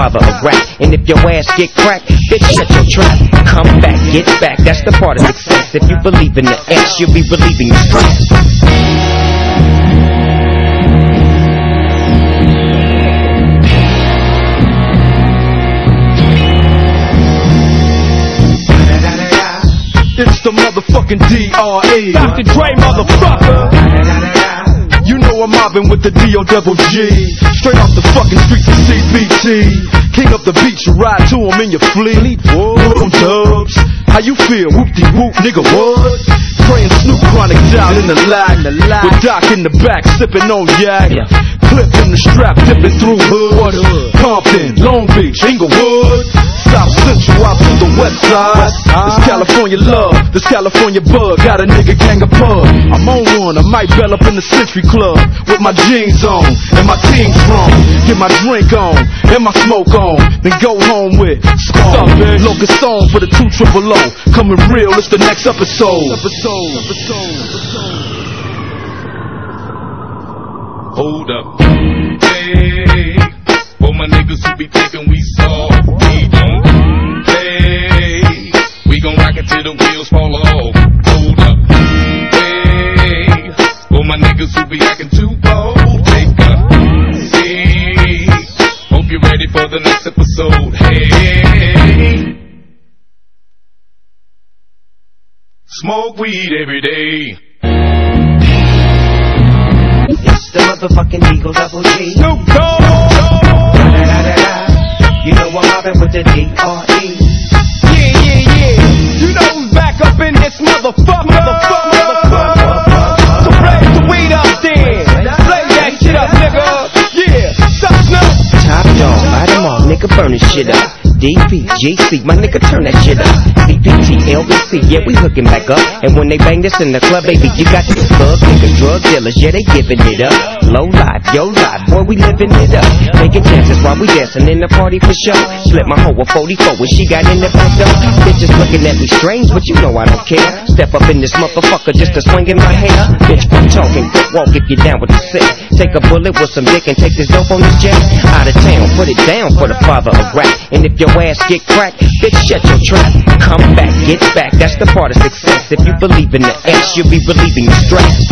father of rap. And if your ass get cracked, bitch, shut your trap. Come back, get back, that's the part of success. If you believe in the S, you'll be relieving the stress. It's the motherfucking D.R.E. Dr. Dre, motherfucker. You know I'm mobbing with the D.O.G. Straight off the fucking streets of CBT. King up the beach, you ride to him in your fleet. Whoa, dubs. How you feel? Whoop-de-whoop, nigga, what? Praying Snoop Chronic down in the lag. With Doc in the back, sipping on yak. Clip in the strap, dipping through hood. Compton, Long Beach, Inglewood. South Central out to the west side. This California love, this California bug. Got a nigga gang of pub. I'm on one, I might bell up in the Century Club. With my jeans on, and my team strong. Get my drink on, and my smoke on. Then go home with Spawn. Locust Stone for the 200. Coming real, it's the next episode. Hold up. Hey, for my niggas who be thinking we soft, we don't play. We gon' rock it till the wheels fall off. Hold up. Hey, for my niggas who be acting too bold, take a seat. Hope you're ready for the next episode. Hey, smoke weed every day. It's the motherfucking D.O.G. Snoop Dogg. You know I'm mobbing with the D.R.E. Yeah. You know who's back up in this motherfucker. So blaze the weed up then. Blaze that shit up, nigga. Yeah, stop Snoop. Top dog, light 'em off, nigga, burn this shit up. DPGC, my nigga, turn that shit up. CPT, LBC, yeah, we hooking back up. And when they bang this in the club, baby, you got these thug niggas, drug dealers, yeah, they giving it up. Low life, yo life, boy, we living it up. Taking chances while we dancing in the party for sure. Slip my hoe a 44 when she got in the back door. Bitches looking at me strange, but you know I don't care. Step up in this motherfucker just to swing in my hair. Bitch, quit talking, quick walk if you're down with the sick. Take a bullet with some dick and take this dope on this jet. Out of town, put it down for the father of rap. And if your ass get cracked, bitch, shut your trap. Come back, get back, that's the part of success. If you believe in the S, you'll be relieving the stress.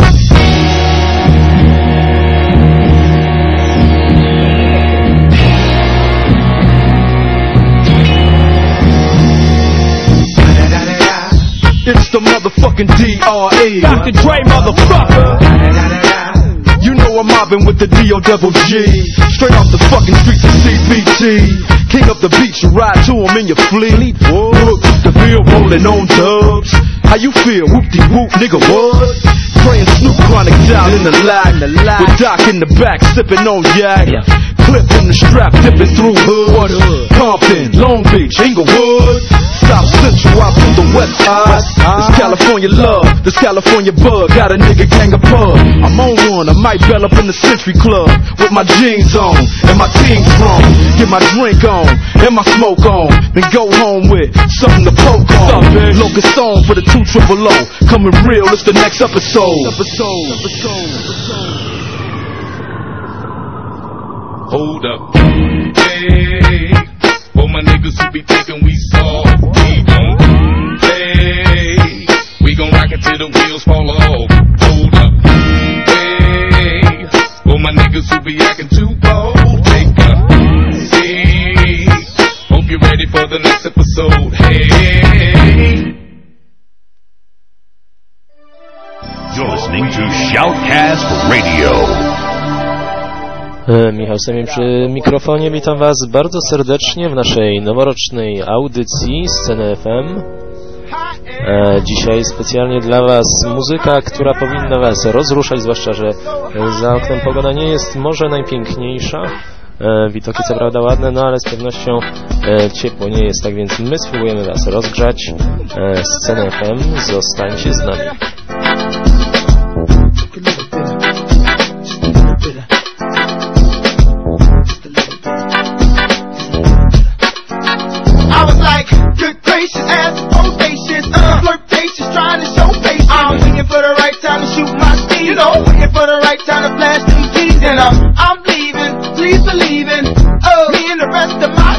It's the motherfucking D.R.E. Dr. Dre, motherfucker. You know I'm mobbing with the D.O.G. Straight off the fucking streets of CBT. King up the beach, you ride to him in your fleet. Look, the bill rolling on dubs. How you feel? Whoop-de-whoop, nigga, what? Praying Snoop Chronic down in the lag. With Doc in the back, sipping on yak. Clip in the strap, dipping through hood. Compton, Long Beach, Inglewood. South Central out to the west side. This California love, this California bug. Got a nigga gang of pub. I'm on one, I might bell up in the Century Club. With my jeans on, and my team strong. Get my drink on, and my smoke on. Then go home with something to poke on. Locust Stone for the 200. Coming real, it's the next episode. Hold up. Hey, for my niggas who be thinking we soft, we don't play. We gon' rock it till the wheels fall off. Hold up. Hey, for my niggas who be acting too bold, take a seat. Hope you're ready for the next episode. Hey. You're listening to Shoutcast Radio. Michał Semien przy mikrofonie. Witam Was bardzo serdecznie w naszej noworocznej audycji Sceny FM. Dzisiaj specjalnie dla Was muzyka, która powinna Was rozruszać, zwłaszcza, że za oknem pogoda nie jest może najpiękniejsza. Widoki co prawda ładne, no ale z pewnością ciepło nie jest, tak więc my spróbujemy Was rozgrzać. Sceny FM, zostańcie z nami. I was like, good gracious, ass bodacious, flirtatious, trying to show patience. I'm waiting for the right time to shoot my steam, you know, waiting for the right time to flash them keys. And I'm leaving, please believe in, me and the rest of my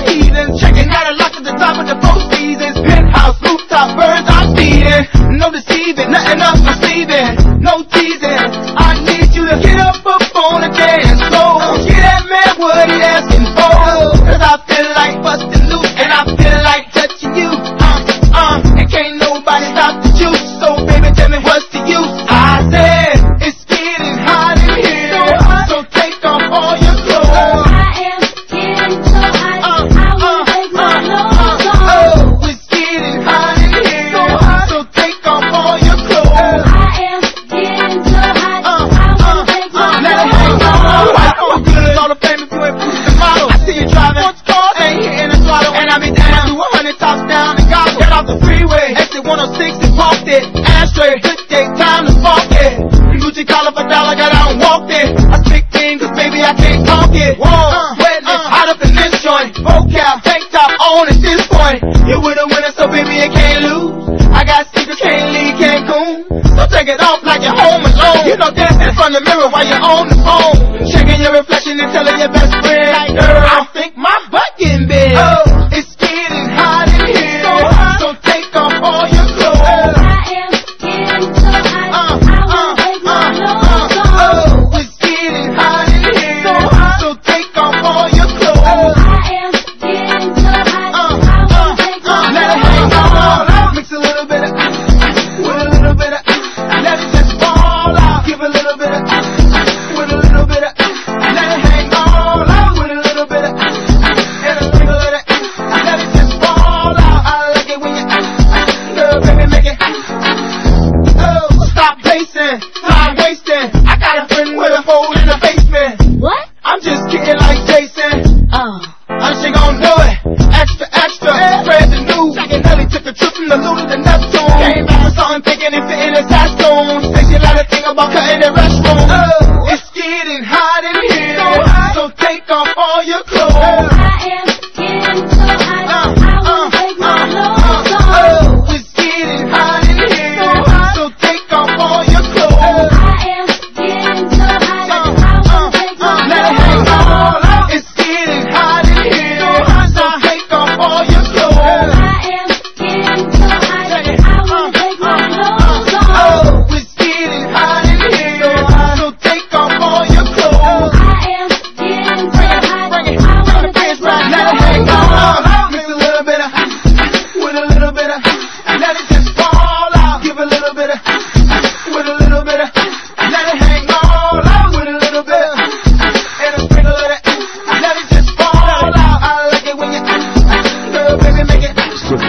the mirror while you're on the phone, checking your reflection and telling your best friend, like, girl, I think my butt getting big. Oh, it's getting hot in here, so take off all your clothes. I am getting so hot, I wanna take my clothes off. Oh, it's getting hot in here, so take off all your clothes. I am getting so hot, I wanna take my Let it hang all out. Mix a little bit of with a little bit of let it just fall out. Give a little bit of with a little bit of let it hang all out. With a little bit of and a little bit of let it just fall out. I like it when you girl, baby, make it. Oh, stop pacing, stop wasting. I got a friend with a hole in the basement. What? I'm just kidding like Jason. She gon' do it. Extra, extra. Spread the news. Jack and Nelly took a trip from the Luna to Neptune. Came back with something thinking it fit in his costume. Thinking like a thing about cutting the restroom. It's getting hot in here, so take off all your clothes. I am getting so hot, I wanna take my clothes off. It's getting hot in here, so take off all your clothes. I am getting so hot, I wanna take my Let it hang all out. It's getting hot in here, so take off all your clothes. I am getting so hot, I wanna take my clothes off. Oh, it's getting hot in here, so take off all your clothes. I am getting so hot, I wanna take my Let it hang all out. Mix a little bit of with a little bit of let it just fall out. Give a little bit of with a little bit of let it hang all out. With a little bit of and a sprinkle of that let it just fall out. I like it when you girl, baby, make it.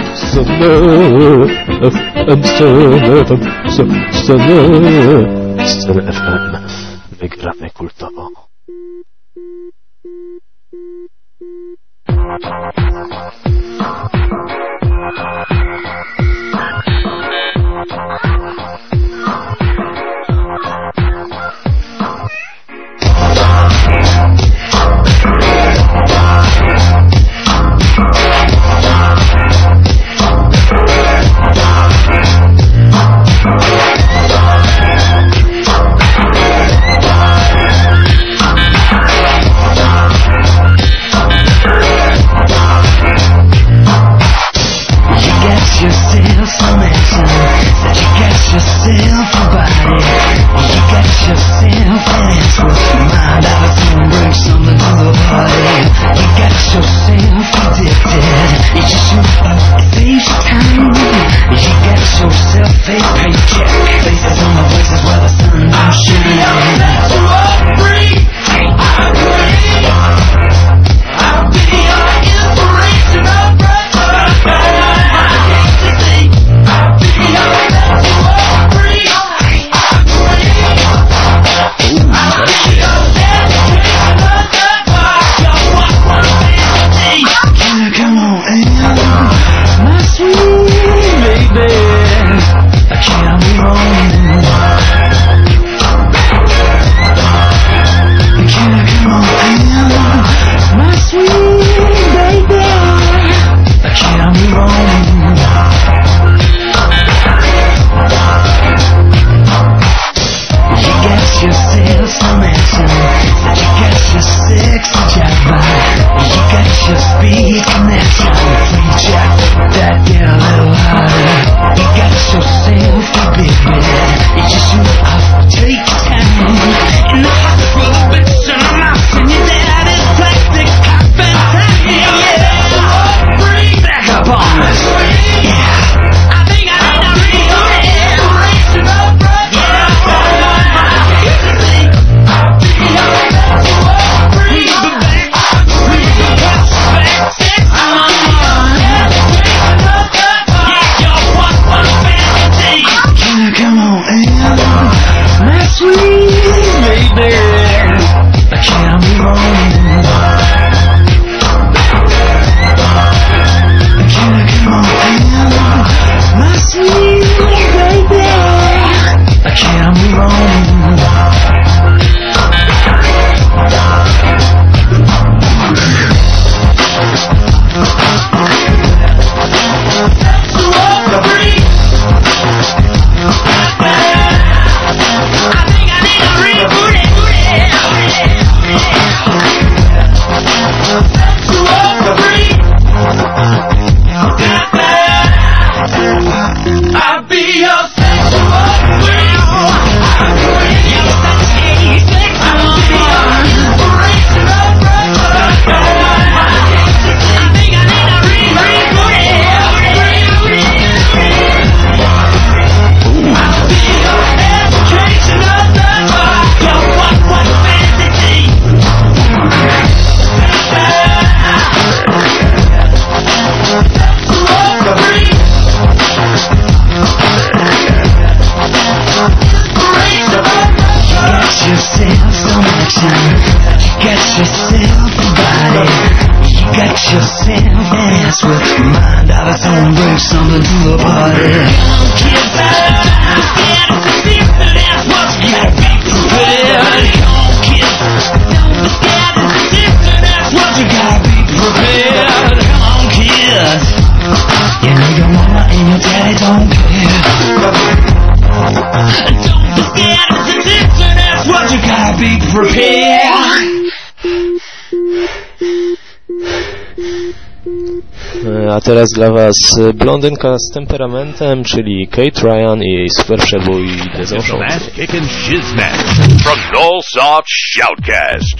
Sceny FM. My gramy kultowo. yourself dance with mind out of tone, bring something to the party. Young kids, get different, that's what you gotta be prepared. Young kids, get different, that's what you gotta be prepared. Come on, kids, you know your mama and your daddy don't care. Don't forget it's a different, that's what you gotta be prepared. A teraz dla Was blondynka z temperamentem, czyli Kate Ryan i jej super przebój Desenchanté. Ass kicking shiznat from Nullsoft Shoutcast.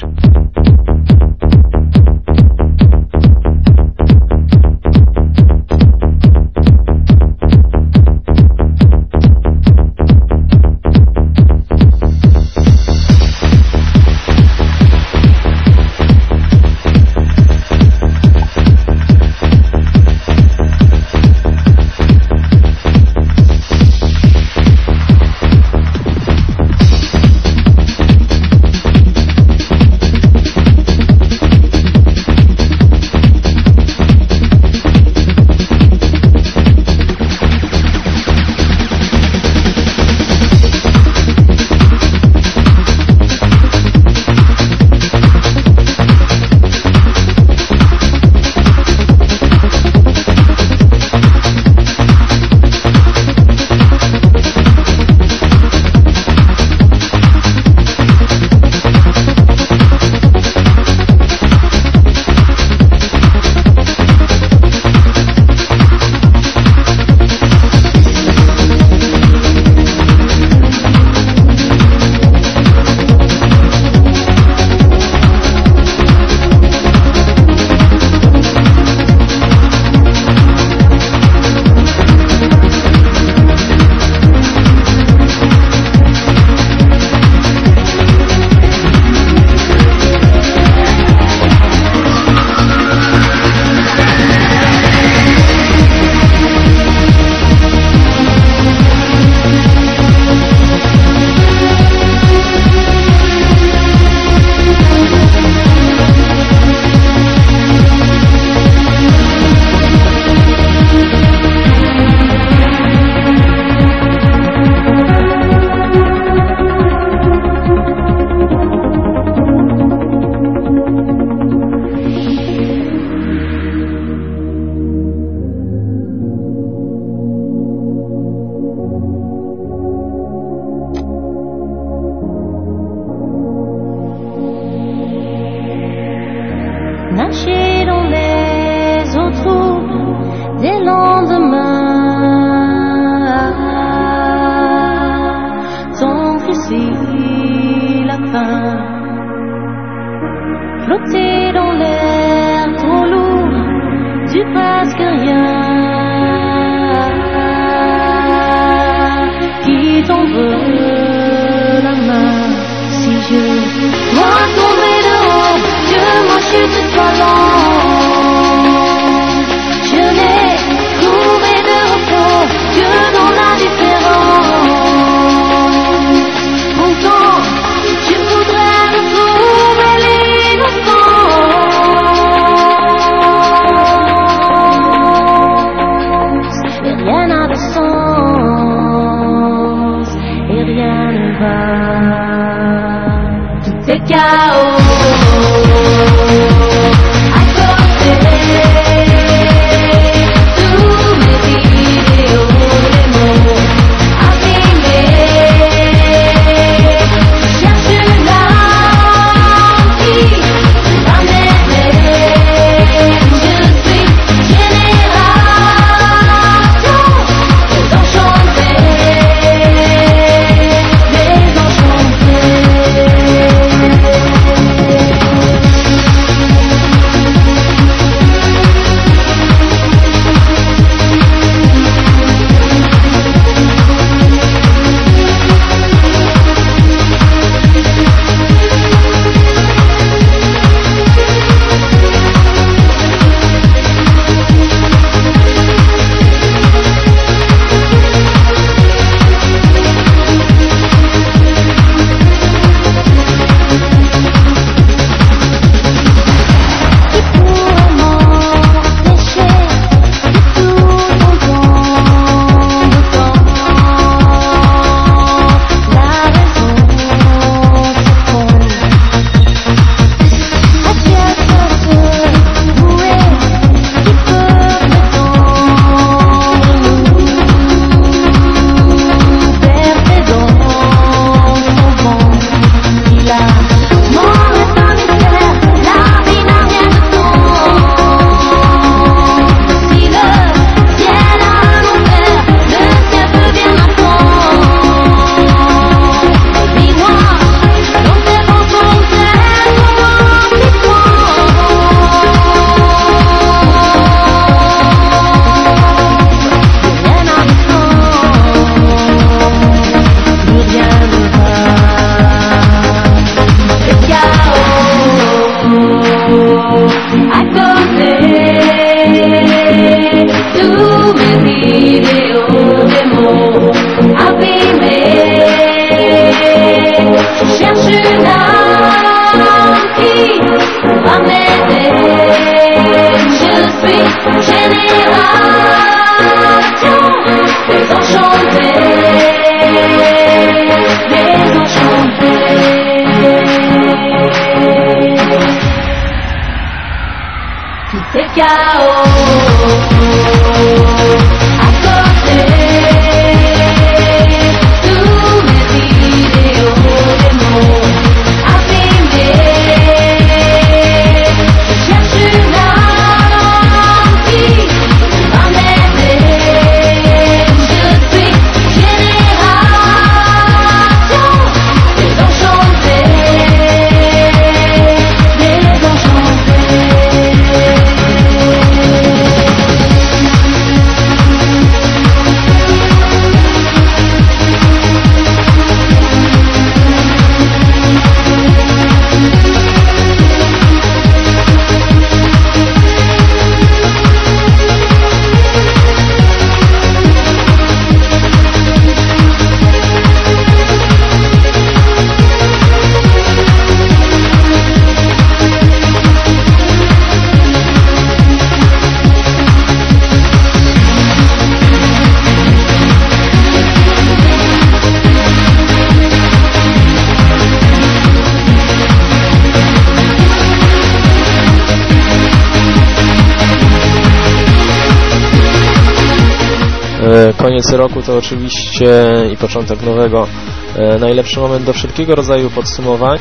Koniec roku to oczywiście i początek nowego najlepszy moment do wszelkiego rodzaju podsumowań.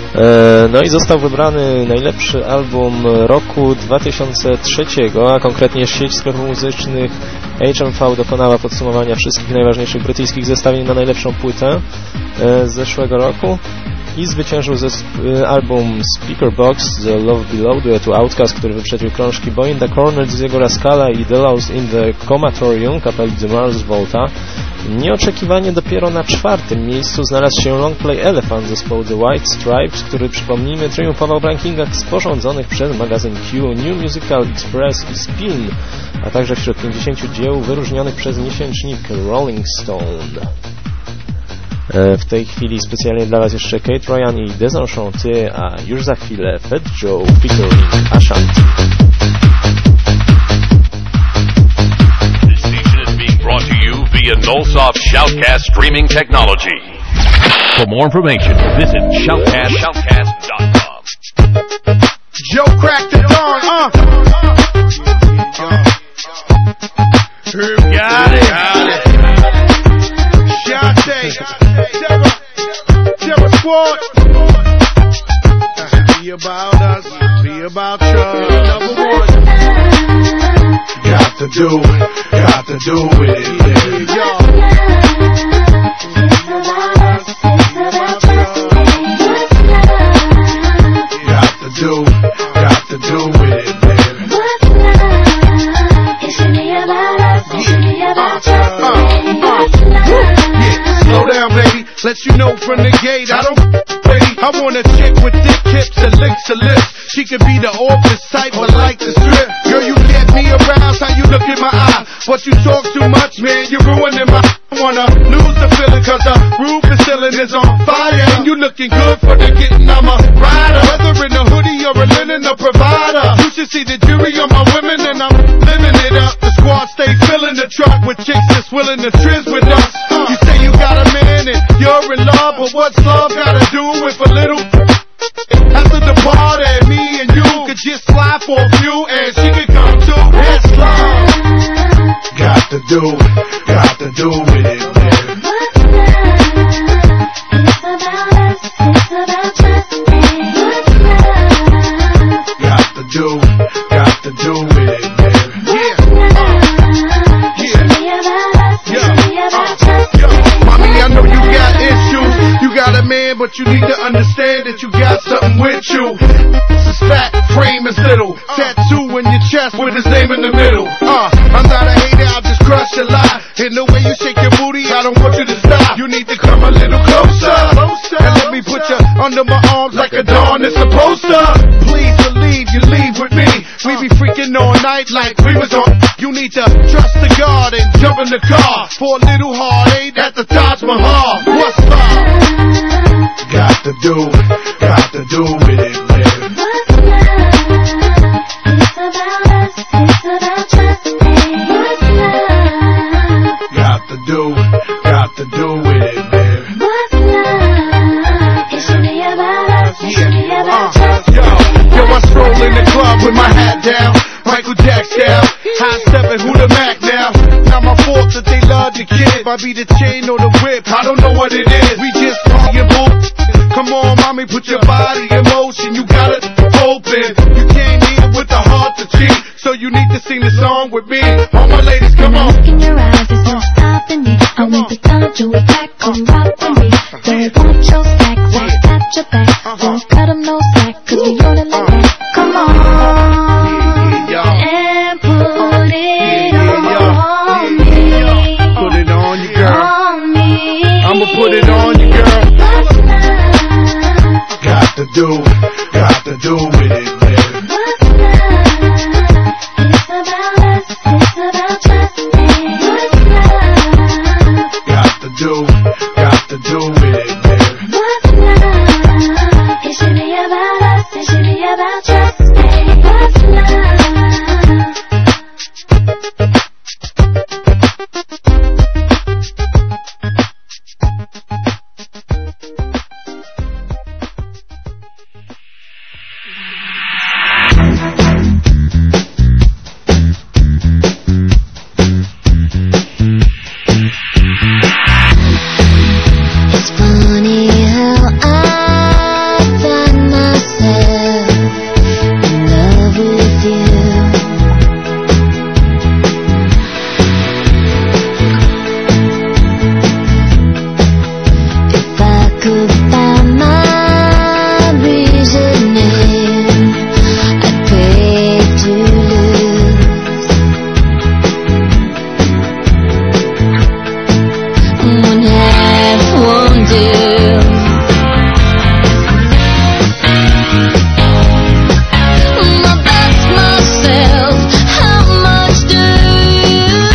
No i został wybrany najlepszy album roku 2003, a konkretnie sieć sklepów muzycznych HMV dokonała podsumowania wszystkich najważniejszych brytyjskich zestawień na najlepszą płytę z zeszłego roku i zwyciężył album Speakerbox The Love Below duetu Outkast, który wyprzedził krążki Boy in the Corner z jego Rascala i The Lost in the Comatorium kapeli The Mars Volta. Nieoczekiwanie dopiero na czwartym miejscu znalazł się longplay Elephant zespołu The White Stripes, który, przypomnijmy, triumfował w rankingach sporządzonych przez magazyn Q, New Musical Express i Spin, a także wśród 50 dzieł wyróżnionych przez miesięcznik Rolling Stone. W tej chwili specjalnie dla Was jeszcze Kate Ryan i Desenchanté, a już za chwilę Fat Joe featuring Ashanti. This station is being brought to you via Nullsoft Shoutcast streaming technology. For more information, visit shoutcast.com. Joe cracked the dawn, Got it. Terror Squad. Be about us, be about you. Number one. Got to do with it. Yo. Got to do with it, baby. Slow down, baby. Let you know from the gate, I don't baby. I want a chick with thick hips and licks her lips. She could be the office type, but like the strip. Girl, you get me aroused, how you look in my eye. But you talk too much, man, you're ruining my. I wanna lose the feeling, cause the roof is ceiling is on fire. And you looking good for the getting, I'm a rider. Whether in a hoodie or a linen, a provider. You should see the jury on my women, and I'm living it up. The squad stay filling the truck with chicks that's willing to trizz with us. You say you got a man and you're in love, but what's love gotta do with a little? After the party, me and you could just slide for a few, and she could come too. That's love. Got to do with it, man. It's about us, it's about just me. Got to do with it, man. Mommy, I know you got issues. You got a man, but you need to understand that you got something with you. It's fat, frame is little. Tattoo in your chest with his name in the middle. I'm not a hater, I'll just crush a lot. And the way you shake your booty, I don't want you to stop. You need to come a little closer. And let me put you under my arms like a dawn is supposed to. Please believe you leave with me. We be freaking all night like we was on. You need to trust the God and jump in the car for a little heartache at the Taj Mahal. What's up? Got to do with it, man. It's about us, it's about just me. Got to do with it, man. It should be about us, it should be about just Yo, I stroll in the club with my hat down. Mic Michael Jack style. High stepping, who the Mac now? Not my fault that they love the kid. Might be the chain or the whip, I don't know what it is. We just talking boo. Come on, mommy, put your body in motion. You got it open. You can't need it with the heart to cheat. So you need to sing the song with me. All my ladies, come on. Look in your eyes, there's no stopping me. I want the time to attack, come rock with me. Don't want your stack, won't tap your back. Won't cut 'em no slack, 'cause we own it like that. Come on, and put it on me. Put it on you, girl. On me. I'ma put it on you, girl. What's love? Got to do with it, baby. What's love? It's about us, it's about trust me. What's love? Got to do with it, baby. What's love? It should be about us, it should be about trust me. What's love? It's funny how I find myself in love with you. If I could find my reasoning, I'd pay to lose. One half won't do. My best myself, how much do you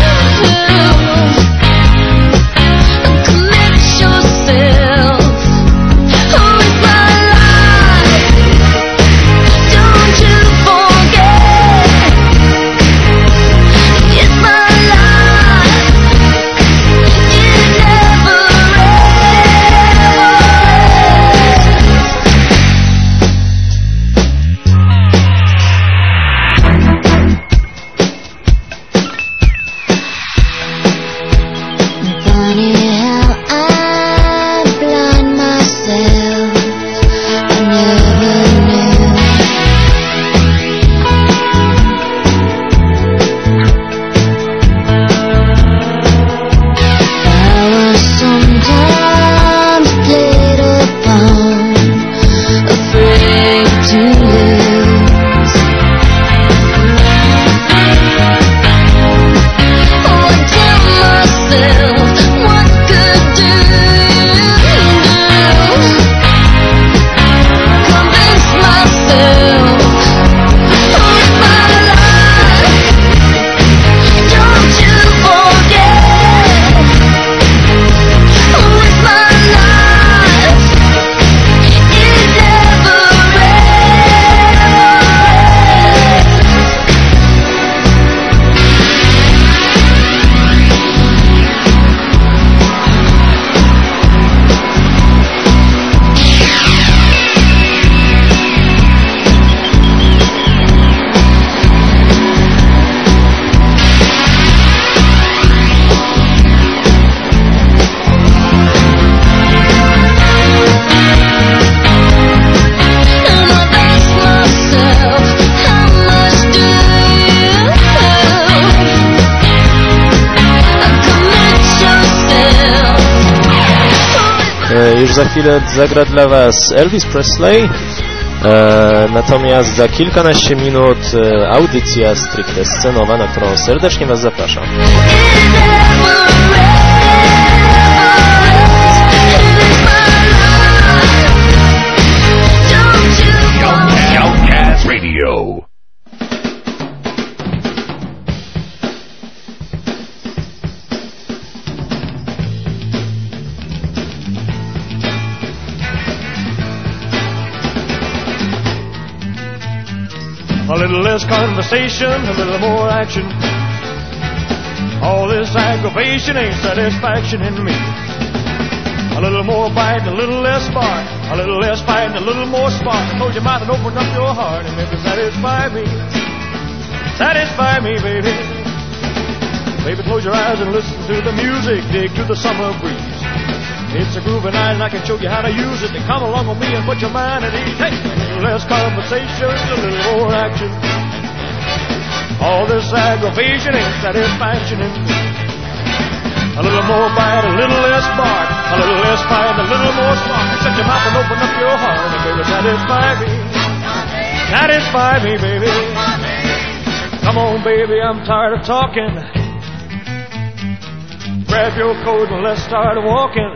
commit yourself with my life? Don't you forget, it's my life. It never funny how I blind myself. I never knew. I was sometimes played upon, afraid to lose. Oh, I tell myself, what good do convince myself with my life. Don't you forget, with my life, it never Już za chwilę zagra dla Was Elvis Presley, natomiast za kilkanaście minut audycja stricte scenowa, na którą serdecznie Was zapraszam. Shoutcast Radio. A little less conversation, a little more action. All this aggravation ain't satisfaction in me. A little more bite, a little less spark. A little less fight, a little more spark. Close your mouth and open up your heart and maybe satisfy me. satisfy me, baby. Baby, close your eyes and listen to the music, dig to the summer breeze. It's a groovy night and I can show you how to use it. To come along with me and put your mind at ease. Hey, a little less conversation, a little more action. All this aggravation ain't satisfaction in me. A little more bite, a little less bark. A little less fight, a little more spark. Shut your mouth and open up your heart, and baby, satisfy me. Satisfy me, baby. Come on, baby, I'm tired of talking. Grab your coat and let's start walking.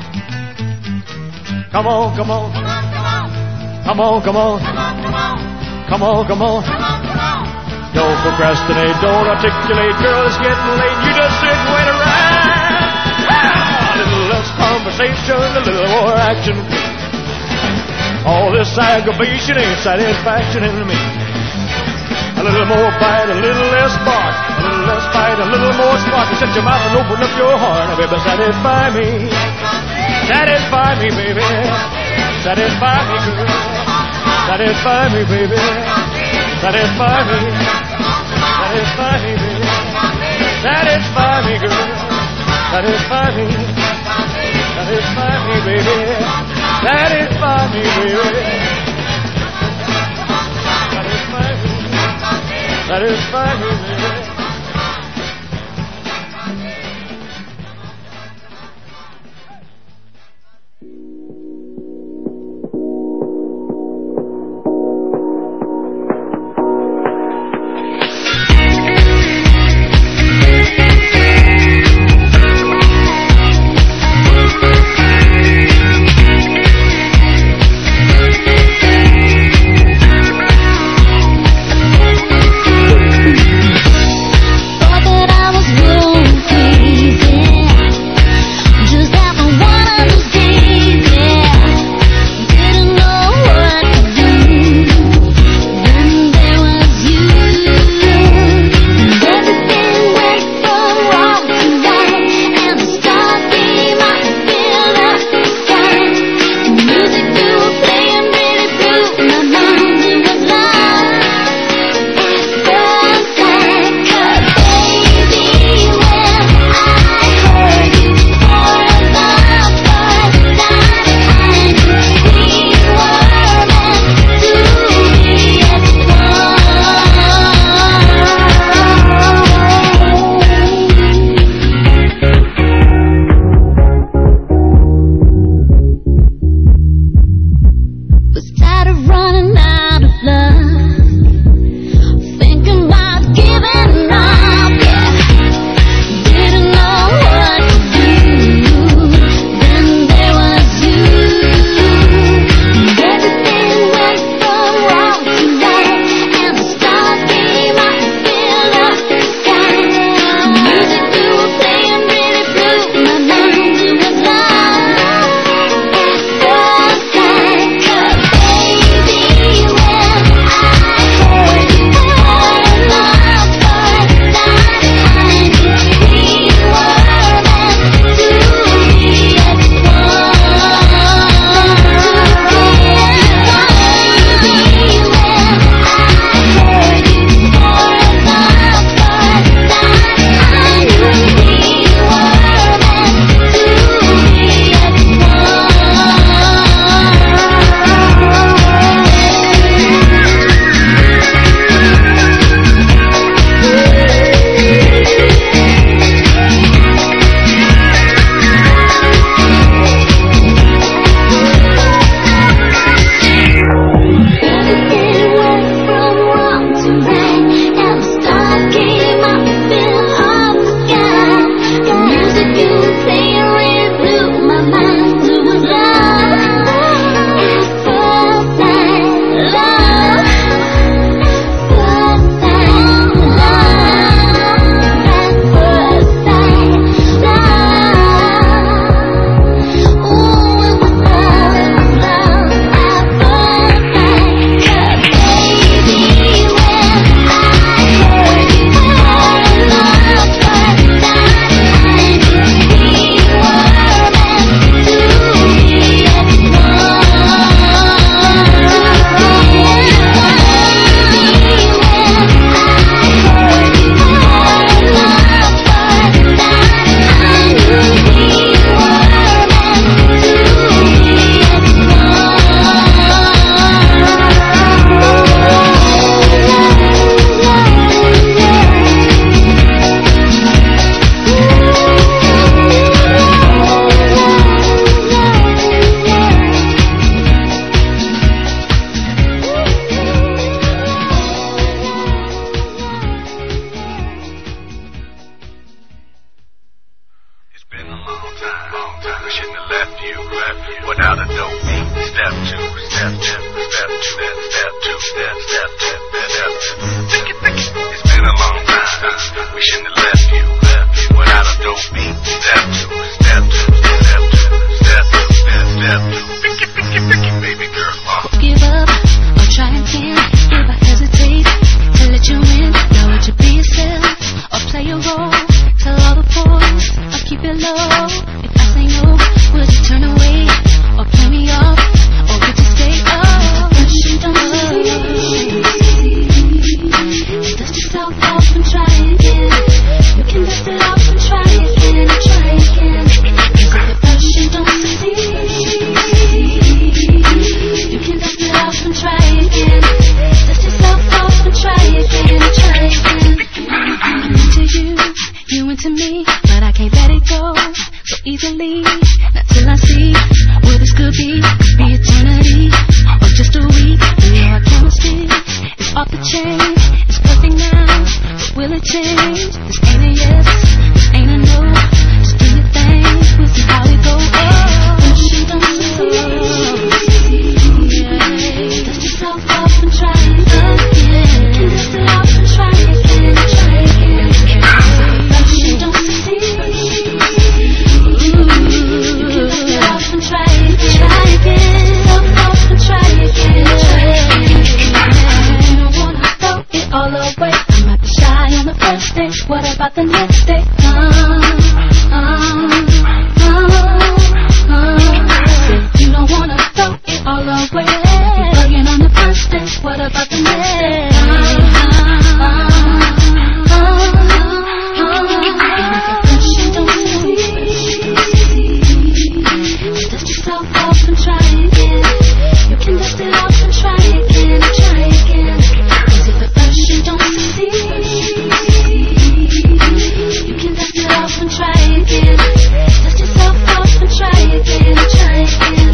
Come on, come on. Come on, come on. Come on, come on. Don't procrastinate, don't articulate. Girl, it's getting late. You just sit and wait around. A little less conversation, a little more action. All this aggravation ain't satisfaction in me. A little more bite, a little less bark. A little less fight, a little more spark. Shut your mouth and open up your heart. Now, baby, satisfy me. Satisfy me, baby. Satisfy me, girl. Satisfy me, baby. Satisfy me. Satisfy me, baby. Satisfy me, girl. Satisfy me. Satisfy me, baby. Satisfy me, baby. Satisfy me. Satisfy me, baby. I shouldn't have left you without a dope beat. Step two, step two, step two, step two, step two, step two. Think it. It's been a long time. We shouldn't have left you without a dope beat. Step two, step two, step two, step two, step two. Think it, baby girl. Give up or try again. If I hesitate to let you in, now would you be yourself or play a role? Tell all the boys or keep it low. If I say no, would you turn away or play me off, or would you stay up? But you don't see. Dust yourself off and try again. You can dust it off and try again, try again. But you don't succeed. You can dust it off and try again. Dust yourself off and try again, try again. I'm into you, you into me, but I can't let it go so easily. Not till I see what this could be eternity or just a week. You know our chemistry is off the chain. It's perfect now, but will it change? This ain't a yes, this ain't a no. Just do your thing, we'll see how it goes. But you don't see. Dust yourself off and try again. You can dust it off and try again, try again. But you don't succeed. You can dust it off and try again, off and try again, try again. You don't wanna throw it all away. I might be shy on the first day. What about the next day? You don't wanna throw it all away. You're bugging on the first day. What about the next day? You don't succeed. Dust yourself off and try again. You can dust it off and try again, try again. 'Cause if at first you don't succeed, you can dust it off and try again. Dust yourself off and try again, try again.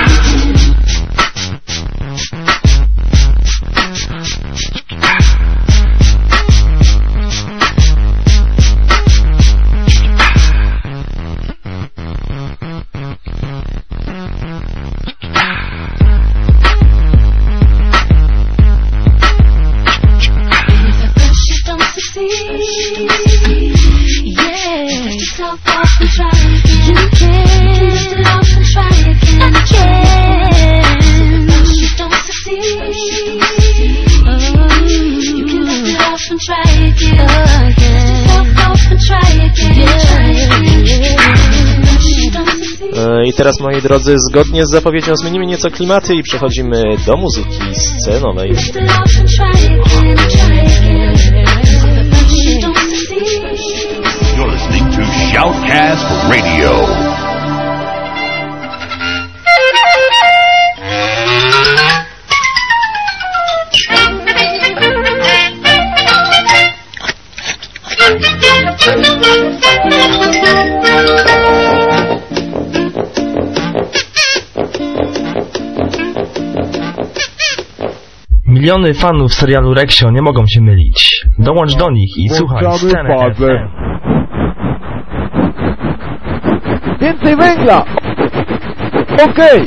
I teraz, moi drodzy, zgodnie z zapowiedzią zmienimy nieco klimaty i przechodzimy do muzyki scenowej. You're listening to Shoutcast Radio. Miliony fanów serialu Reksio nie mogą się mylić. Dołącz do nich i słuchaj scenę FM. Więcej węgla! Okej!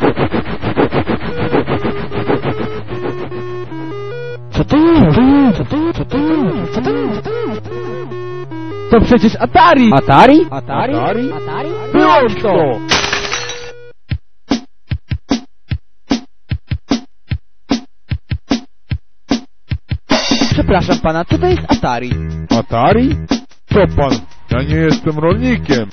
Co to jest? To przecież Atari! Atari? Wyłącz to! Przepraszam pana, co to jest Atari? Atari? Co pan? Ja nie jestem rolnikiem.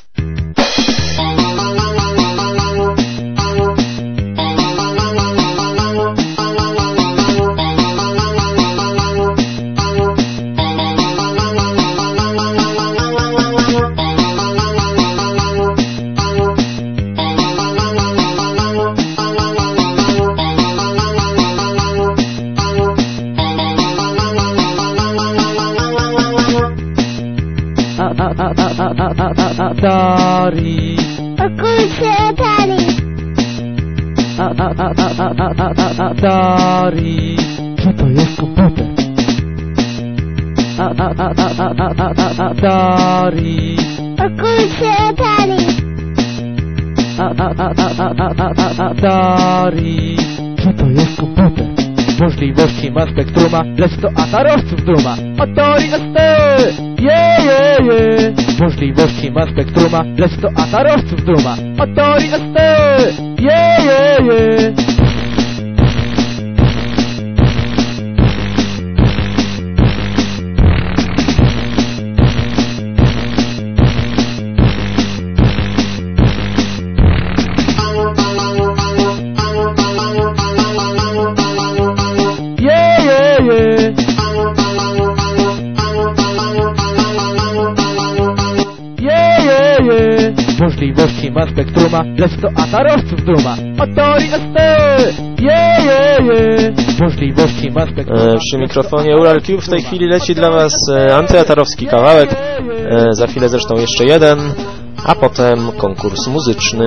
Atari. Atari. Co to jest komputer? Atari. Atari. Co to jest komputer? Możliwości ma spektruma, lecz to atarowców duma. Atari ST, Możliwości ma spektruma, lecz to atarowców duma. Atari ST, Możliwości ma spektruma, lecz to atarowców duma. Atari ST, Możliwości ma spektruma. Przy mikrofonie Ural Cube w tej chwili leci dla was antyatarowski kawałek. Za chwilę zresztą jeszcze jeden, a potem konkurs muzyczny.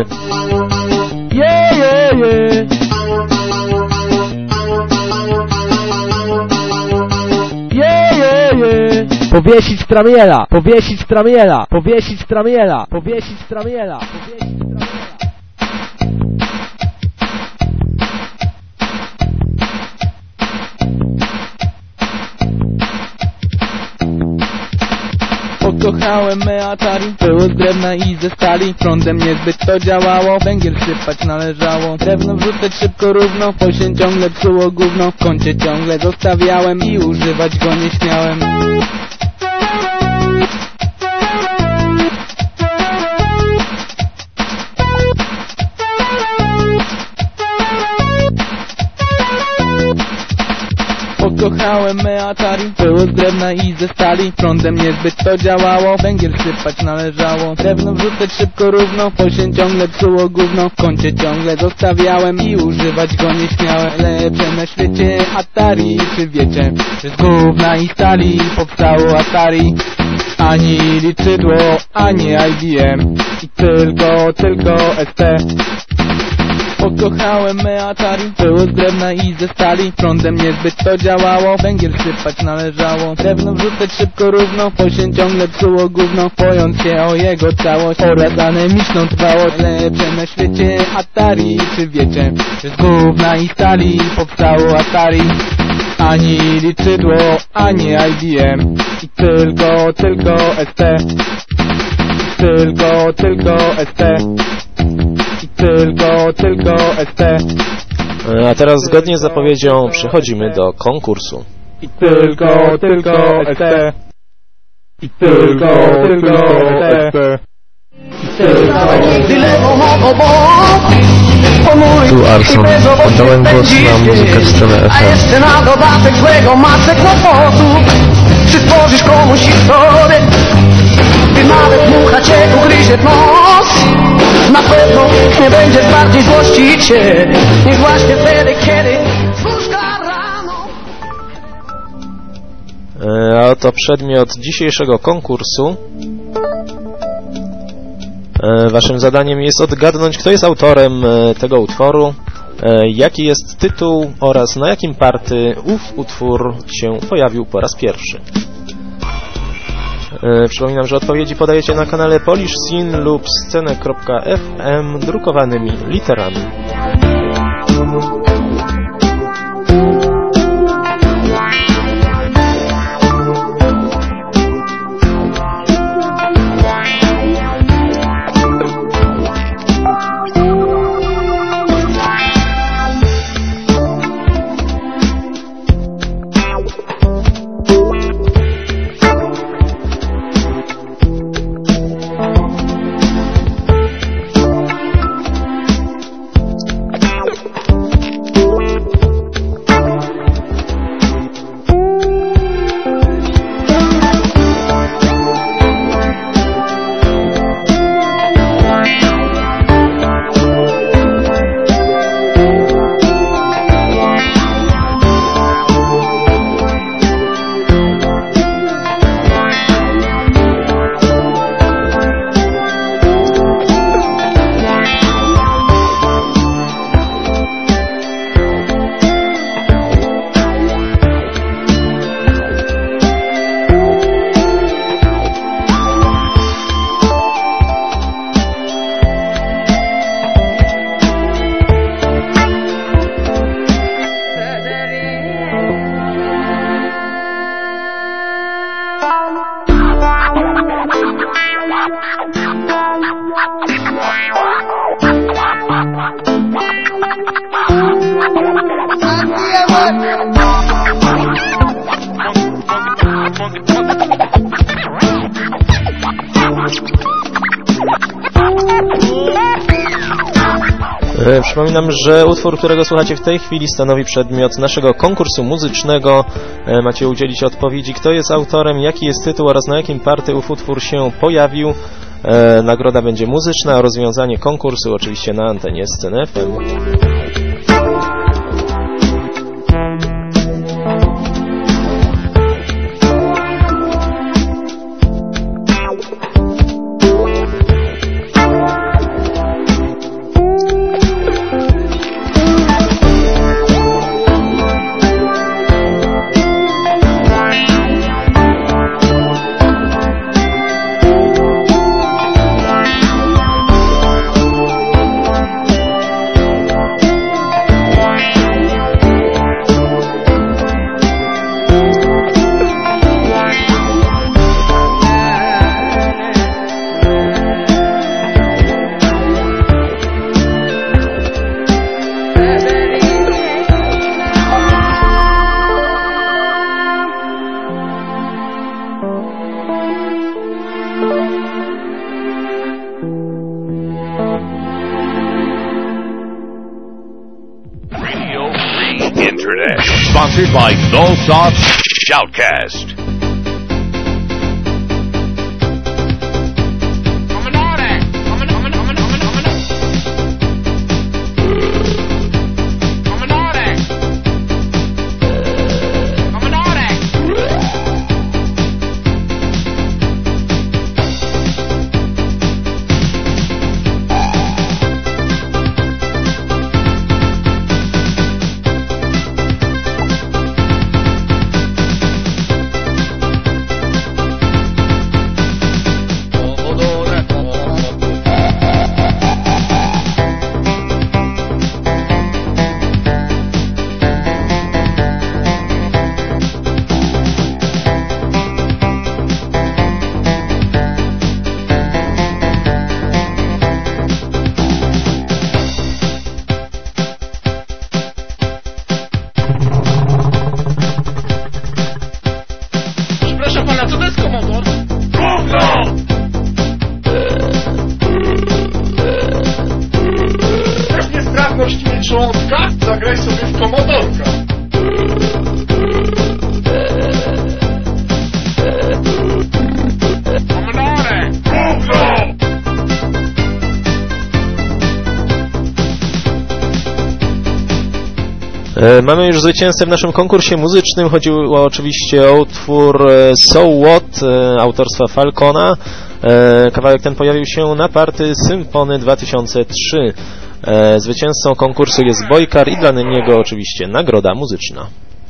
Powiesić stramiela, powiesić stramiela, powiesić stramiela, powiesić stramiela, powiesić stramiela. Pokochałem me Atari, było z drewna i ze stali. Prądem niezbyt to działało, węgiel sypać należało. Drewno wrzucać szybko równo, posień ciągle psuło gówno. W kącie ciągle zostawiałem i używać go nie śmiałem. Pokochałem me Atari, było z drewna i ze stali. Prądem niezbyt to działało, węgiel sypać należało. Drewno wrzucać szybko równo, posień ciągle psuło gówno. W kącie ciągle zostawiałem i używać go nie śmiałem. Lepsze na świecie Atari, czy wiecie, że z gówna i stali powstało Atari. Ani liczydło, ani IBM i tylko ST. Pokochałem me Atari, było z drewna i ze stali. Prądem niezbyt to działało, węgiel sypać należało. Drewno wrzucać szybko równo, posień ciągle psuło gówno. Pojąc się o jego całość oraz anemiczną trwałość. Lepsze na świecie Atari, czy wiecie, że z gówna i stali powstało Atari. Ani liczydło, ani IBM i tylko ST. Tylko ST. I tylko ST. A teraz zgodnie z zapowiedzią przechodzimy do konkursu. I tylko ST. I tylko ST. Tu Arson, oddałem głos na muzykę w stronę FM. Jeszcze na dodatek złego masę kłopotów. Przytworzysz komuś historię, gdy nawet mucha cię ugryzie w nos. Na pewno nie będziesz bardziej złościć się, niż właśnie wtedy, kiedy służka rano. A oto przedmiot dzisiejszego konkursu. Waszym zadaniem jest odgadnąć, kto jest autorem tego utworu, jaki jest tytuł oraz na jakim party ów utwór się pojawił po raz pierwszy. Przypominam, że odpowiedzi podajecie na kanale Polish Scene lub scene.fm drukowanymi literami. Przypominam, że utwór, którego słuchacie w tej chwili, stanowi przedmiot naszego konkursu muzycznego. Macie udzielić odpowiedzi, kto jest autorem, jaki jest tytuł oraz na jakim party ów utwór się pojawił. Nagroda będzie muzyczna, a rozwiązanie konkursu oczywiście na antenie Sceny FM. Sponsored by Nullsoft Shoutcast. Zagraj sobie w komodorka. Komodore! Mamy już zwycięzcę w naszym konkursie muzycznym. Chodziło oczywiście o utwór So What autorstwa Falcona. Kawałek ten pojawił się na party Symfony 2003. Zwycięzcą konkursu jest Bojkar i dla niego oczywiście nagroda muzyczna.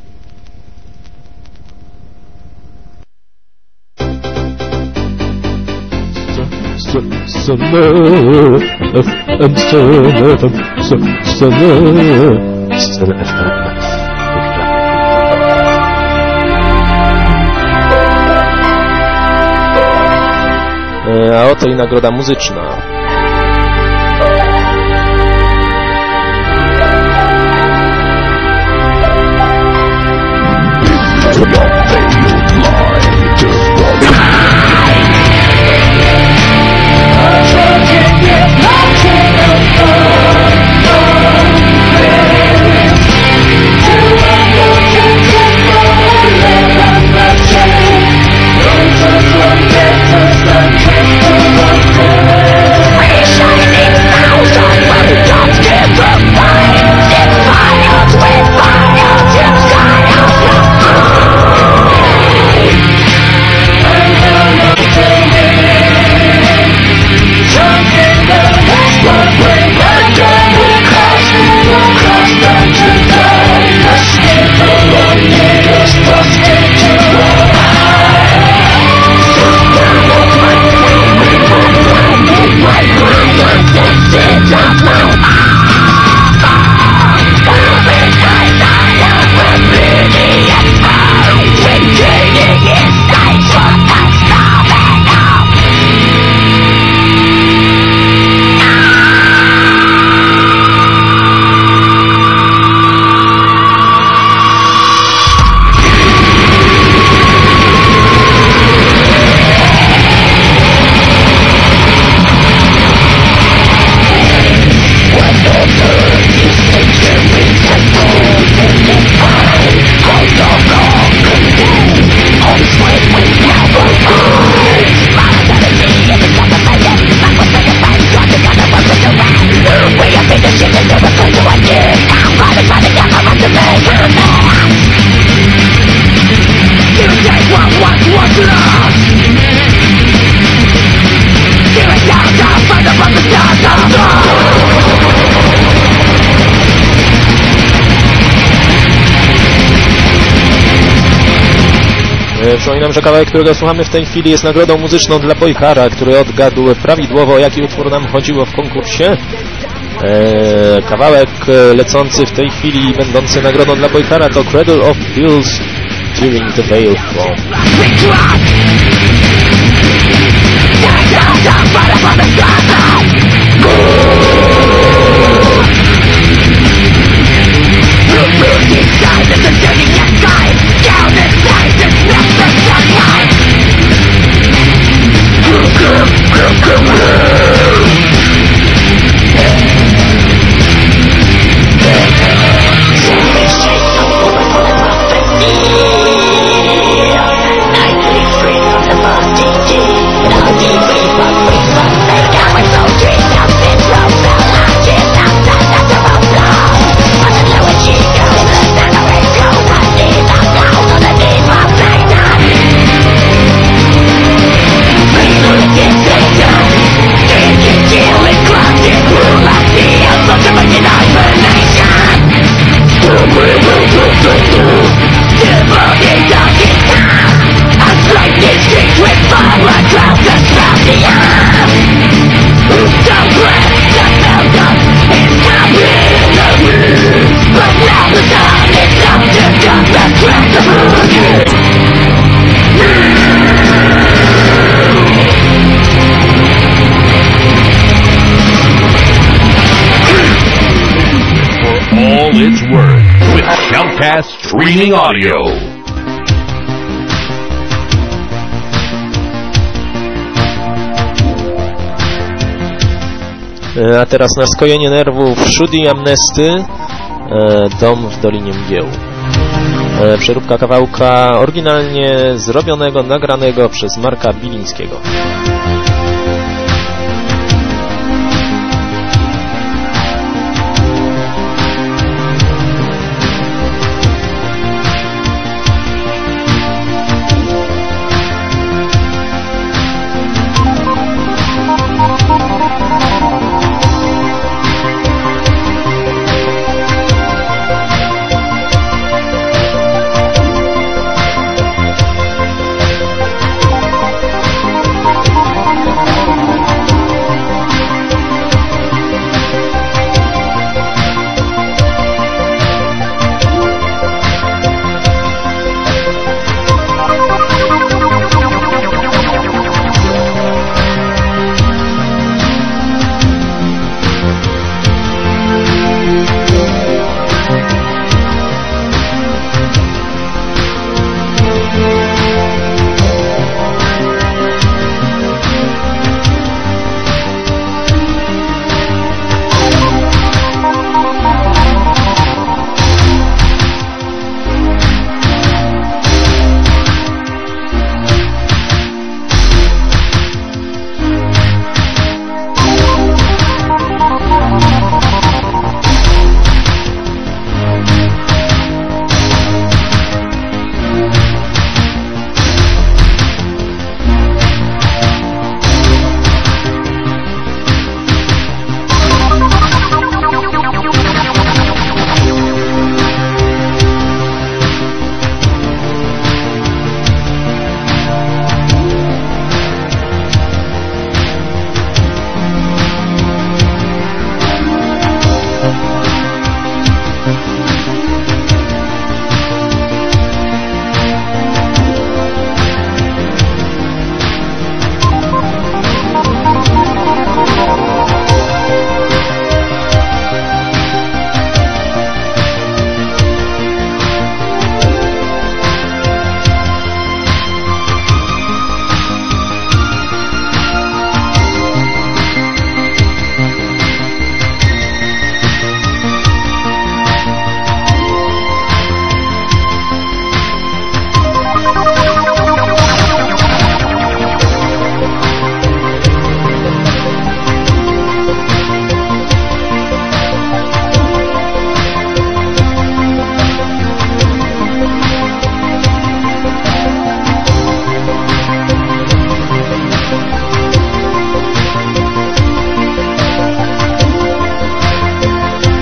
A oto i nagroda muzyczna. I Przypominam, że kawałek, którego słuchamy w tej chwili, jest nagrodą muzyczną dla Boykara, który odgadł prawidłowo, o jaki utwór nam chodziło w konkursie. Kawałek lecący w tej chwili, będący nagrodą dla Boykara, to Cradle of Filth During the Veil Throne. It's worth with Shoutcast Streaming Audio. A teraz na skojenie nerwów Shudi Amnesty, Dom w Dolinie Mgieł. Przeróbka kawałka oryginalnie zrobionego, nagranego przez Marka Bilińskiego.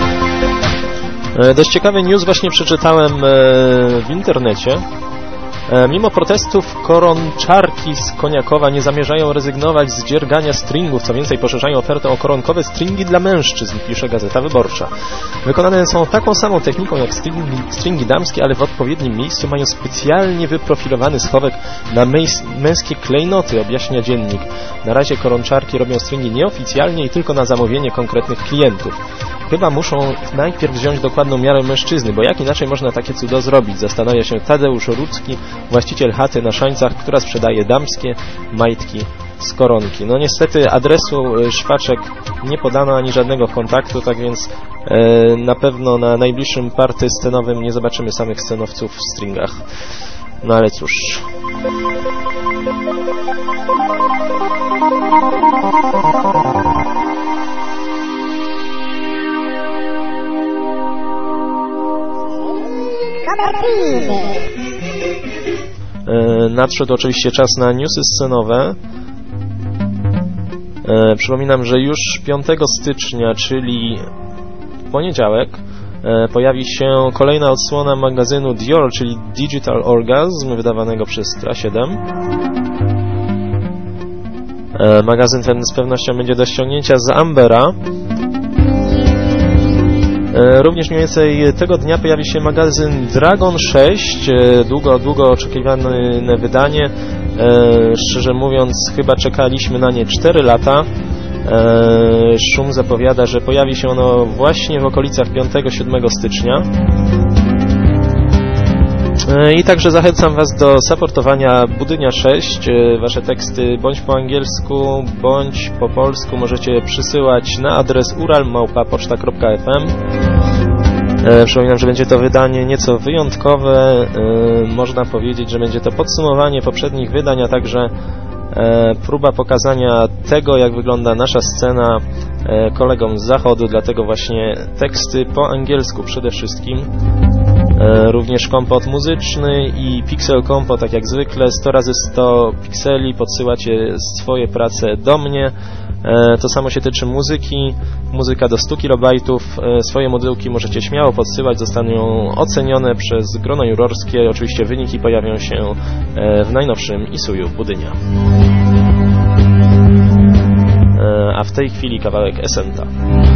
Dość ciekawy news właśnie przeczytałem w internecie. Mimo protestów koronczarki z Koniakowa nie zamierzają rezygnować z dziergania stringów, co więcej poszerzają ofertę o koronkowe stringi dla mężczyzn, pisze Gazeta Wyborcza. Wykonane są taką samą techniką jak stringi damskie, ale w odpowiednim miejscu mają specjalnie wyprofilowany schowek na męskie klejnoty, objaśnia Dziennik. Na razie koronczarki robią stringi nieoficjalnie i tylko na zamówienie konkretnych klientów. Chyba muszą najpierw wziąć dokładną miarę mężczyzny, bo jak inaczej można takie cudo zrobić? Zastanawia się Tadeusz Rudzki, właściciel chaty na Szańcach, która sprzedaje damskie majtki z koronki. No niestety adresu szwaczek nie podano ani żadnego kontaktu, tak więc na pewno na najbliższym party scenowym nie zobaczymy samych scenowców w stringach. No ale cóż... Nadszedł oczywiście czas na newsy scenowe. Przypominam, że już 5 stycznia, czyli w poniedziałek, pojawi się kolejna odsłona magazynu Dior, czyli Digital Orgasm, wydawanego przez Tra7. Magazyn ten z pewnością będzie do ściągnięcia z Ambera. Również mniej więcej tego dnia pojawi się magazyn Dragon 6, długo oczekiwane wydanie. Szczerze mówiąc, chyba czekaliśmy na nie 4 lata. Szum zapowiada, że pojawi się ono właśnie w okolicach 5-7 stycznia. I także zachęcam Was do supportowania Budynia 6. Wasze teksty bądź po angielsku, bądź po polsku możecie przysyłać na adres uralmałpa.poczta.fm. Przypominam, że będzie to wydanie nieco wyjątkowe. Można powiedzieć, że będzie to podsumowanie poprzednich wydań, a także próba pokazania tego, jak wygląda nasza scena kolegom z zachodu, dlatego właśnie teksty po angielsku przede wszystkim. Również kompot muzyczny i Pixel Compo, tak jak zwykle, 100 razy 100 pikseli, podsyłacie swoje prace do mnie. To samo się tyczy muzyki, muzyka do 100 KB, swoje modułki możecie śmiało podsyłać, zostaną ocenione przez grono jurorskie, oczywiście wyniki pojawią się w najnowszym Isuju Budynia. A w tej chwili kawałek Essenta.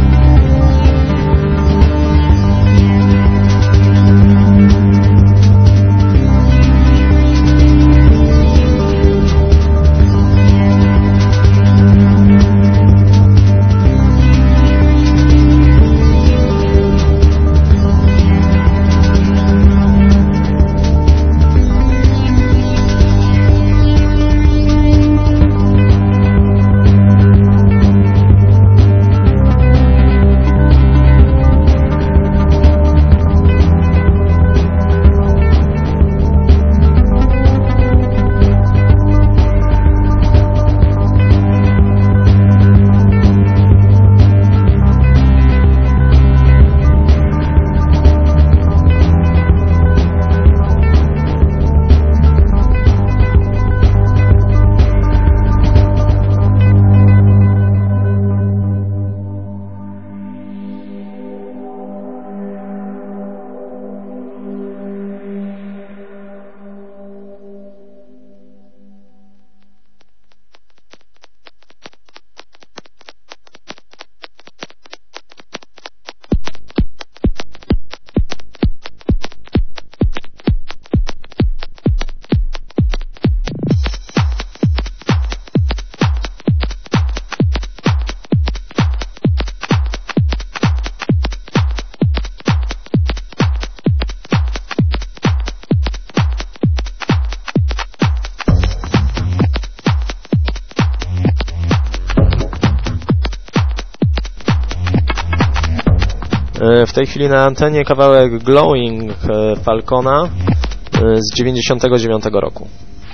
W tej chwili na antenie kawałek Glowing Falcona z 99 roku.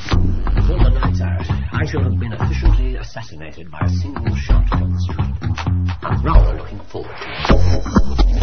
I shall have been efficiently assassinated by a single shot from the street. I'm rather looking forward to it.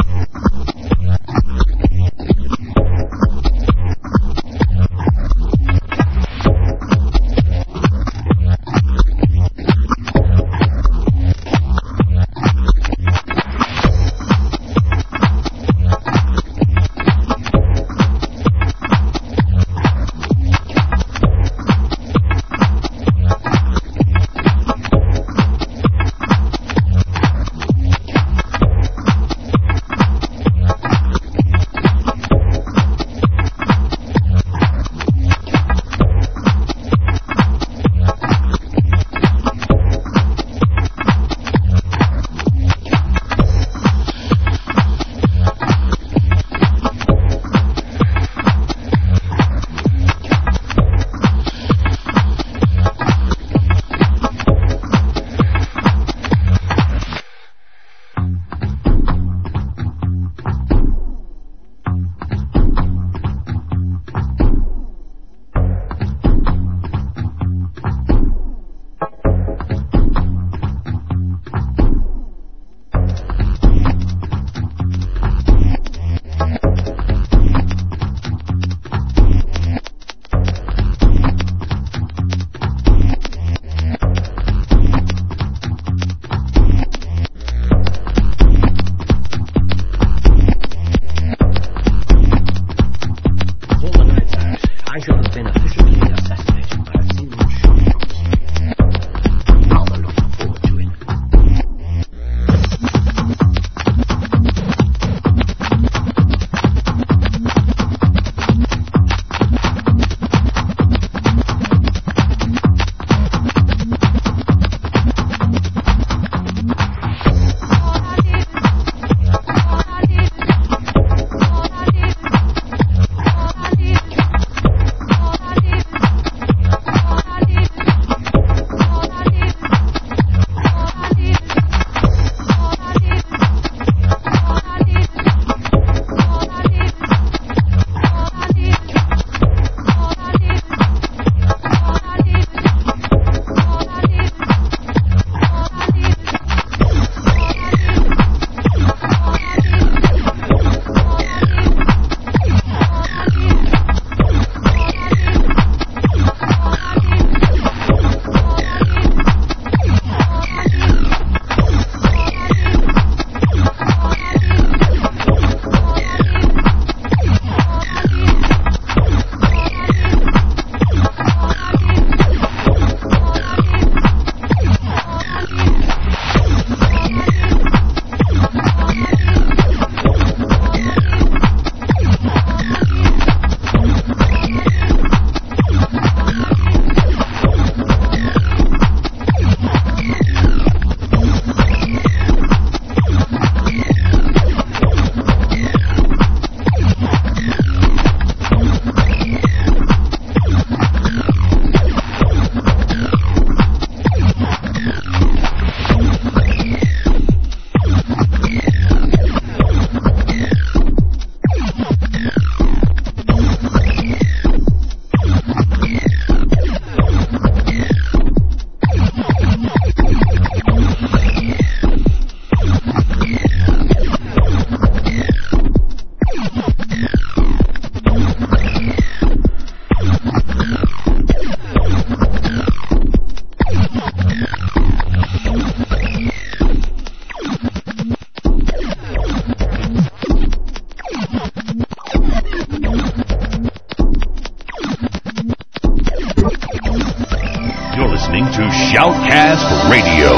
Shoutcast Radio.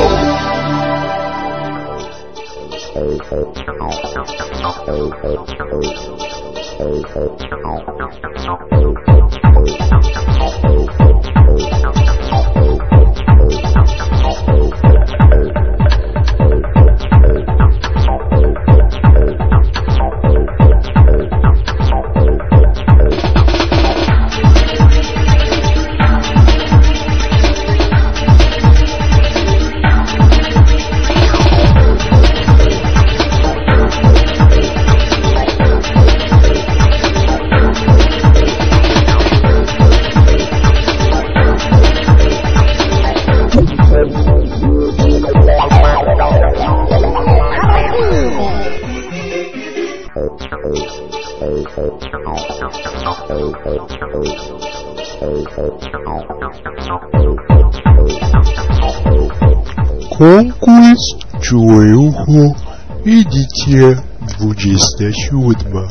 Konkurs czułe ucho, edycja 27.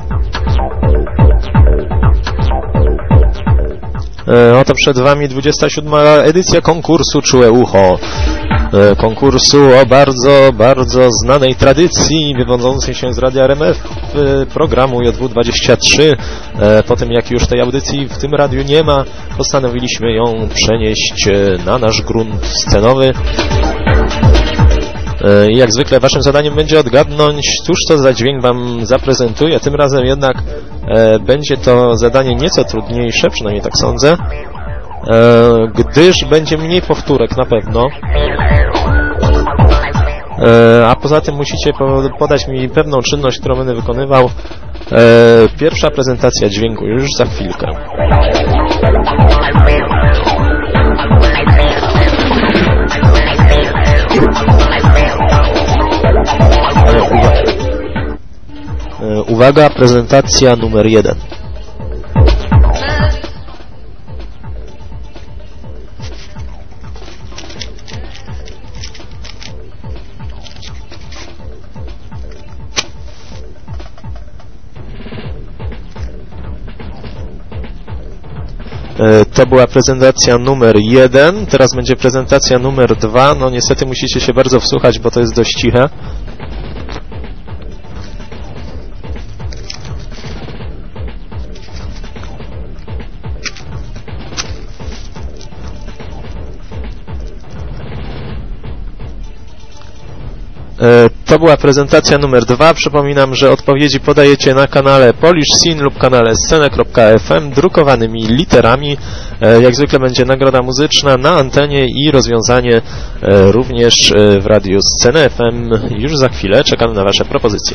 Oto przed Wami 27. edycja konkursu Czułe Ucho. Konkursu o bardzo znanej tradycji wywodzącej się z Radia RMF, programu JW23. Po tym jak już tej audycji w tym radiu nie ma, postanowiliśmy ją przenieść na nasz grunt scenowy. I jak zwykle Waszym zadaniem będzie odgadnąć, cóż to za dźwięk Wam zaprezentuję. Tym razem jednak będzie to zadanie nieco trudniejsze, przynajmniej tak sądzę, gdyż będzie mniej powtórek na pewno. A poza tym musicie podać mi pewną czynność, którą będę wykonywał. Pierwsza prezentacja dźwięku już za chwilkę. Uwaga, prezentacja numer 1. To była prezentacja numer 1, teraz będzie prezentacja numer 2. No niestety musicie się bardzo wsłuchać, bo to jest dość ciche. To była prezentacja numer 2. Przypominam, że odpowiedzi podajecie na kanale Polish Scene lub kanale scene.fm drukowanymi literami. Jak zwykle będzie nagroda muzyczna na antenie i rozwiązanie również w radiu Scene FM. Już za chwilę czekam na Wasze propozycje.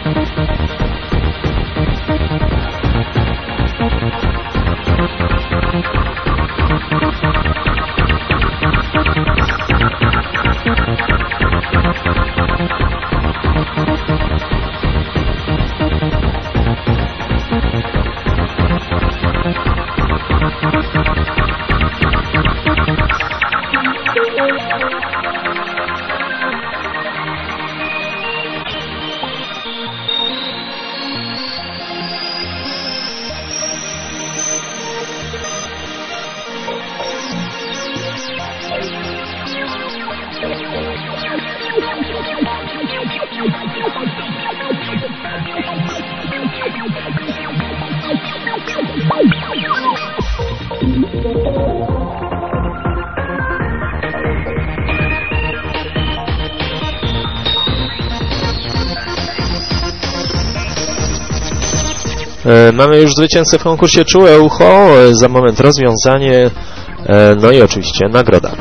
Mamy już zwycięzcę w konkursie Czułe Ucho, za moment rozwiązanie, no i oczywiście nagroda.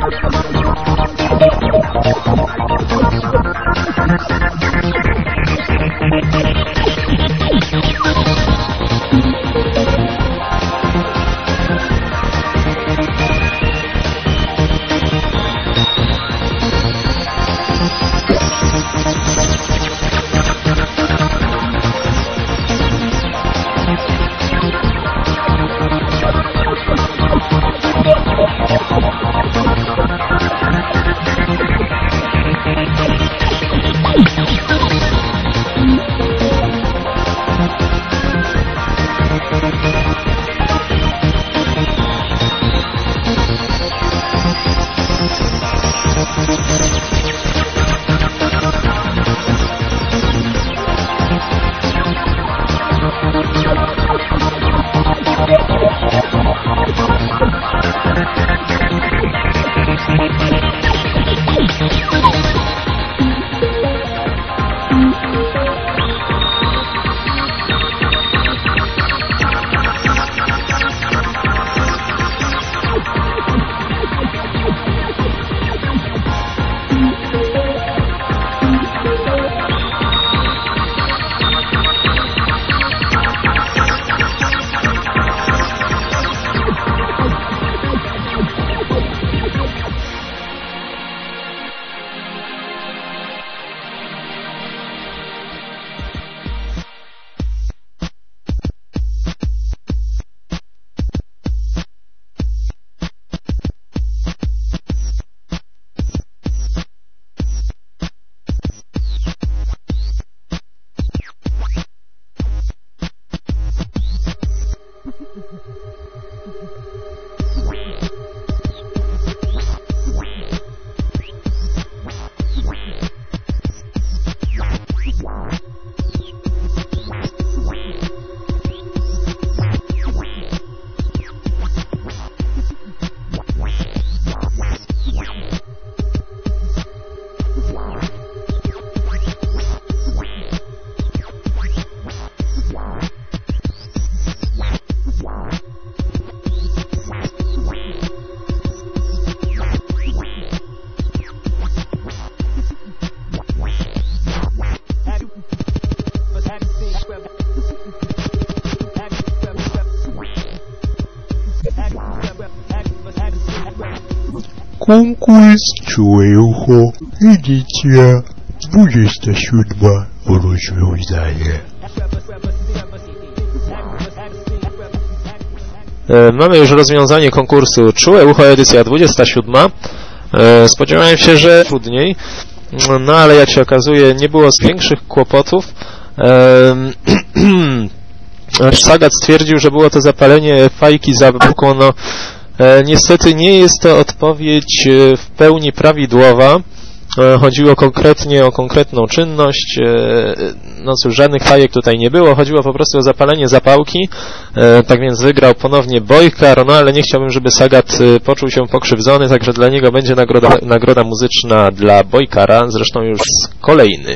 Konkurs Czułe Ucho, edycja 27. Rozwiązanie. Mamy już rozwiązanie konkursu Czułe Ucho, edycja 27. Spodziewałem się, że trudniej, no ale jak się okazuje, nie było większych kłopotów. Sagat stwierdził, że było to zapalenie fajki za buką. No, niestety nie jest to odpowiedź w pełni prawidłowa. Chodziło konkretnie o konkretną czynność. No cóż, żadnych fajek tutaj nie było. Chodziło po prostu o zapalenie zapałki. Tak więc wygrał ponownie Bojkar, no ale nie chciałbym, żeby Sagat poczuł się pokrzywdzony, także dla niego będzie nagroda muzyczna dla Bojkara, zresztą już kolejny.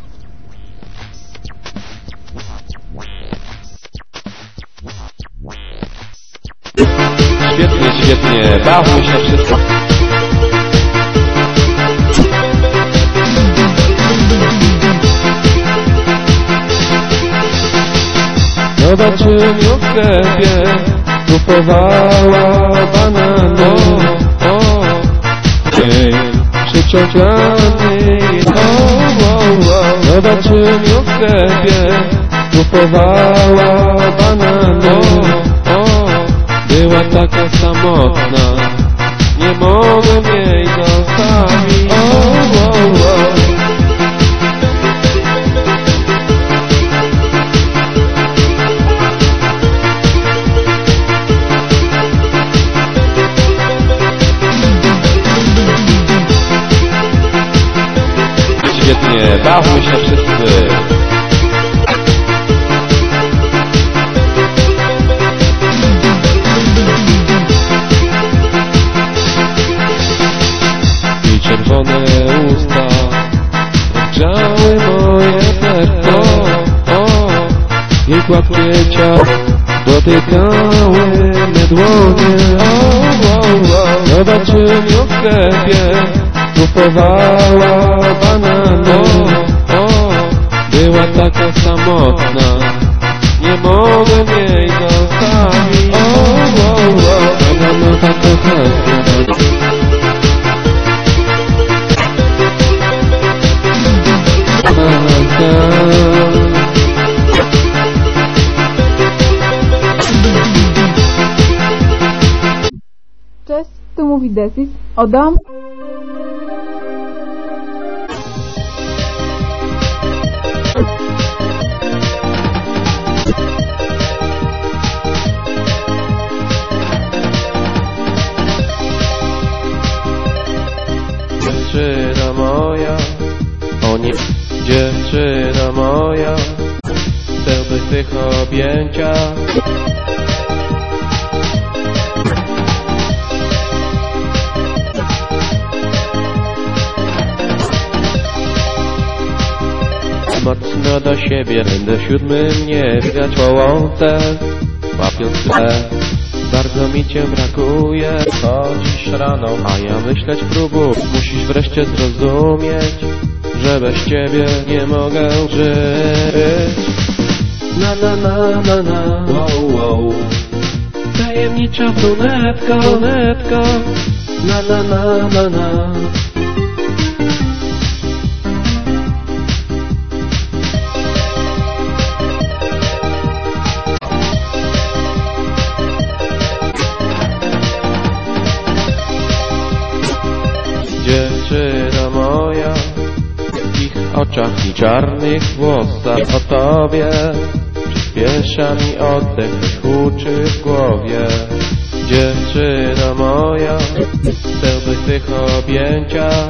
Świetnie, świetnie. Bawmy się wszyscy. Zobaczyli ją w sklepie, kupowała banany. Jej przyciągany. Zobaczyli ją w sklepie, kupowała banany. Była taka samotna, nie mogłem jej zostawić. Świetnie, bawmy się wszyscy. I czerwone usta rozgrzały moje serce. Jej gładkie ciało dotykały me dłonie. Zobaczyłem ją w sklepie, kupowała banany. Była taka samotna, nie mogłem jej zostawić. Banana taka chętna. Cześć, tu mówi Desis. Odam. Dziewczyna moja, o nie, dziewczyna moja, chcę być w tych objęciach. Mocno do siebie będę w 7. niebie po łące, łapiąc tle. Bardzo mi cię brakuje, chodzisz rano, a ja myśleć próbuję. Musisz wreszcie zrozumieć, że bez ciebie nie mogę żyć. Na na na na na, wow wow. Tajemnicza brunetka, brunetka. Na na na na na. Dziewczyna moja, w ich oczach i czarnych włosach o tobie przyspiesza mi oddech, huczy w głowie. Dziewczyna moja, chcę być w tych objęciach.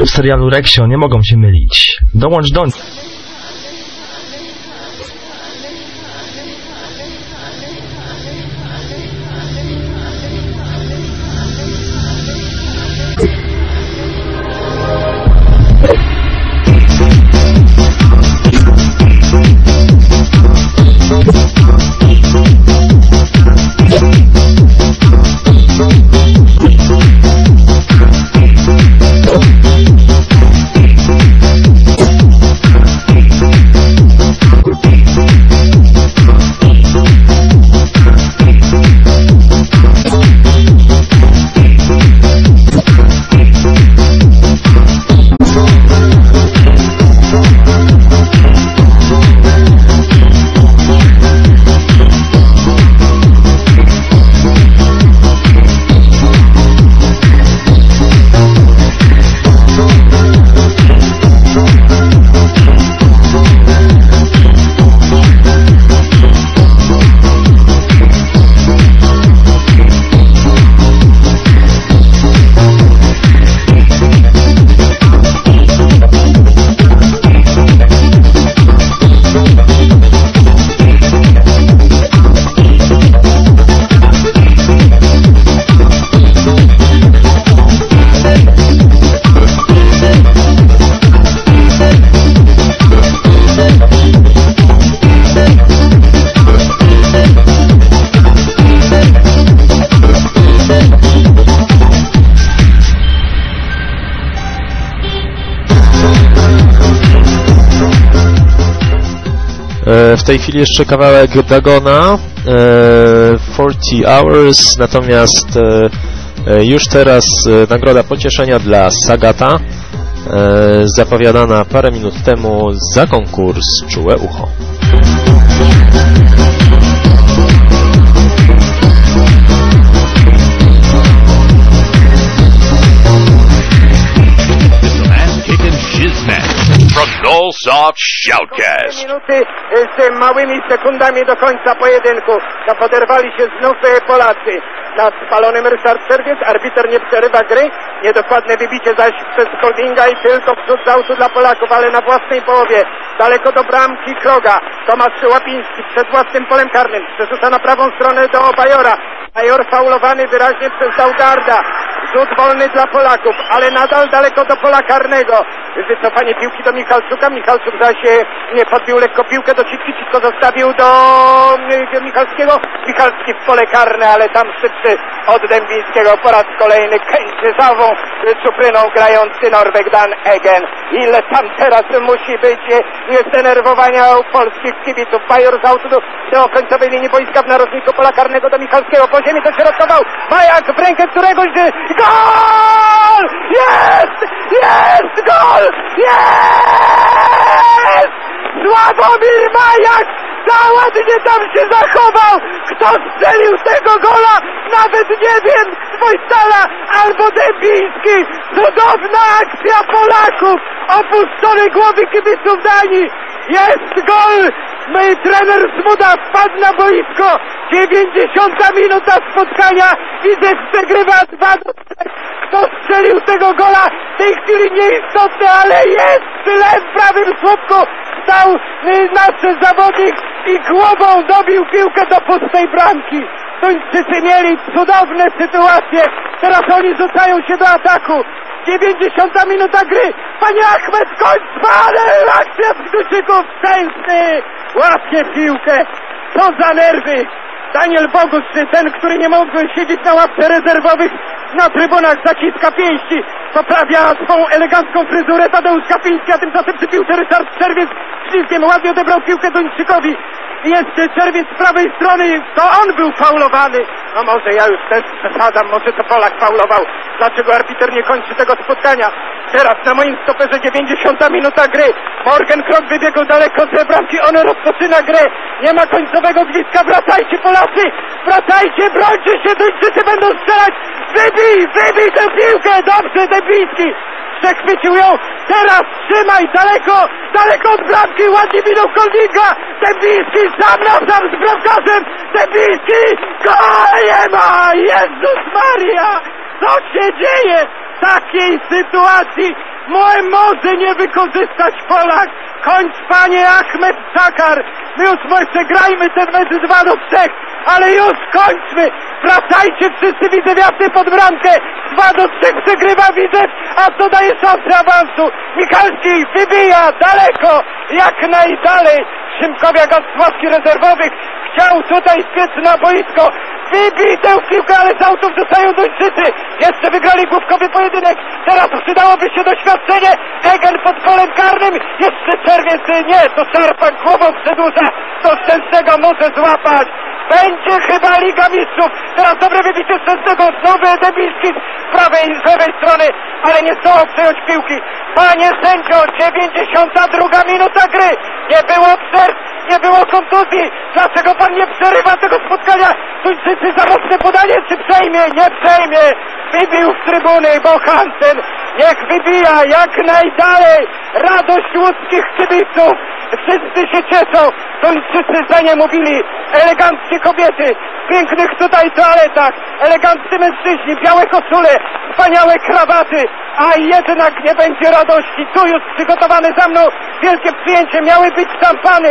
w serialu Reksio nie mogą się mylić. Dołącz do nich. W tej chwili jeszcze kawałek Dagona, 40 Hours, natomiast już teraz nagroda pocieszenia dla Sagata, zapowiadana parę minut temu za konkurs Czułe Ucho. From Nullsoft Shoutcast. Minuty z małymi sekundami do końca pojedynku. No poderwali się znów Polacy. Nad spalonym Ryszard Czerwiec, arbiter nie przerywa gry. Niedokładne wybicie zaś przez Holdinga i tylko wrzut z autu dla Polaków, ale na własnej połowie. Daleko do bramki Kroga. Tomasz Łapiński przed własnym polem karnym. Przerzuca na prawą stronę do Bajora. Bajor faulowany wyraźnie przez Daugarda. Rzut wolny dla Polaków, ale nadal daleko do pola karnego. Wycofanie piłki do Michalczuka. Michalczuk zaś nie podbił lekko piłkę do Citki. Citko zostawił do Michalskiego. Michalski w pole karne, ale tam szybszy od Dębińskiego. Po raz kolejny kończy zawą czupryną grający Norweg Dan Egen. Ile tam teraz musi być niezdenerwowania u polskich kibiców. Bajor z autu do końcowej linii boiska w narożniku pola karnego do Michalskiego. Po ziemi dośrodkował. Majak w rękę któregoś. Gol! Jest! Jest! Gol! Jest! Sławomir Majak! Za ładnie tam się zachował! Kto strzelił tego gola? Nawet nie wiem! Wojtala albo Dębiński! Cudowna akcja Polaków! Opuszczone głowy kibiców Danii! Jest gol! My trener Smuda wpadł na boisko! 90 minuta spotkania i Zech przegrywa 2-3. Kto strzelił tego gola? W tej chwili nieistotne, ale jest! Tyle w prawym słupku stał nasz zawodnik i głową dobił piłkę do pustej bramki. Tuńczycy mieli cudowne sytuacje. Teraz oni rzucają się do ataku. 90 minuta gry. Panie Achmed, kończ, ale akcja z Duczyków. Szczęsny łapie piłkę. Co za nerwy. Daniel Bogusz, ten, który nie mógł siedzieć na ławce rezerwowych, na trybunach zaciska pięści. Poprawia swą elegancką fryzurę Tadeusz Kapiński, a tymczasem przy piłce Ryszard Czerwiec ślizgiem ładnie odebrał piłkę Duńczykowi. Jest Czerwiec z prawej strony, to on był faulowany. No może ja już też przesadzam, może to Polak faulował. Dlaczego arbiter nie kończy tego spotkania? Teraz na moim stoperze 90 minuta gry. Morgan Krok wybiegł daleko z bramki, on rozpoczyna grę. Nie ma końcowego gwizdka, wracajcie Polacy! Wracajcie, brońcie się, Duńczycy będą strzelać! Wybij tę piłkę! Dobrze, Dębiński! Przechwycił ją, teraz trzymaj, daleko od bramki, ładnie minął Holdinga, Dębiński sam na sam z bramkarzem, Dębiński, gola nie ma, Jezus Maria, co się dzieje w takiej sytuacji, Może nie wykorzystać Polak. Kończ, panie Ahmed Sakar. My już może grajmy ten mecz 2-3, ale już kończmy. Wracajcie wszyscy widzewiasty pod bramkę. 2-3 przegrywa Widzew, a to daje szansę awansu. Michalski wybija daleko, jak najdalej. Szymkowiak od ławki rezerwowych chciał tutaj spiec na boisko. Wybij tę piłkę, ale z autów zostają Duńczycy. Jeszcze wygrali główkowy pojedynek. Teraz przydałoby się doświadczenie. Eger pod polem karnym. Jeszcze czerwiec, nie, to Szarpak głową przedłuża. To Szczęsnego może złapać. Będzie chyba Liga Mistrzów. Teraz dobre wybicie Szczęsnego. Nowy Debilski z prawej i z lewej strony, ale nie zdołał przejąć piłki. Panie sędzio, 92 minuta gry. Nie było przerw, nie było kontuzji. Dlaczego pan nie przerywa tego spotkania? Duńczycy za mocne podanie, czy przejmie? Nie przejmie. Wybił z trybuny, bo Hansen niech wybija jak najdalej. Radość łódzkich kibiców. Wszyscy się cieszą. Duńczycy za nie mówili. Eleganckie kobiety w pięknych tutaj toaletach. Eleganccy mężczyźni, białe koszule, wspaniałe krawaty. A jednak nie będzie radości. Tu już przygotowane za mną wielkie przyjęcie. Miały być szampany.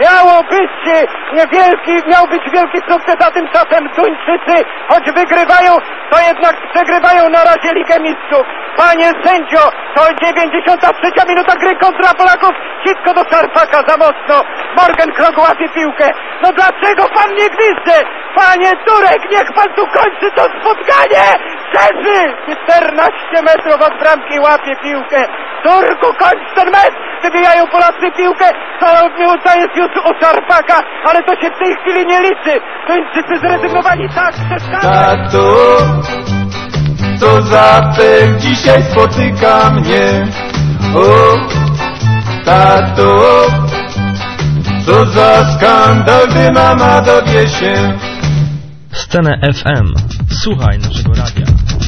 Miał być wielki sukces, a tymczasem Duńczycy, choć wygrywają, to jednak przegrywają na razie Ligę Mistrzów. Panie sędzio, to 93 minuta gry kontra Polaków. Cisko do Szarpaka za mocno. Morgan Krog łapie piłkę. No dlaczego pan nie gwizdże? Panie Turek, niech pan tu kończy to spotkanie! Szerzy! 14 metrów od bramki łapie piłkę. Turku, kończ ten mecz! Wybijają Polacy piłkę. To jest już u Szarpaka, ale to się w tej chwili nie liczy. Duńczycy zrezygnowali, tak, Tato, co za pech dzisiaj spotyka mnie. O, tato, co za skandal, gdy mama dowie się. Scenę FM. Słuchaj naszego radia.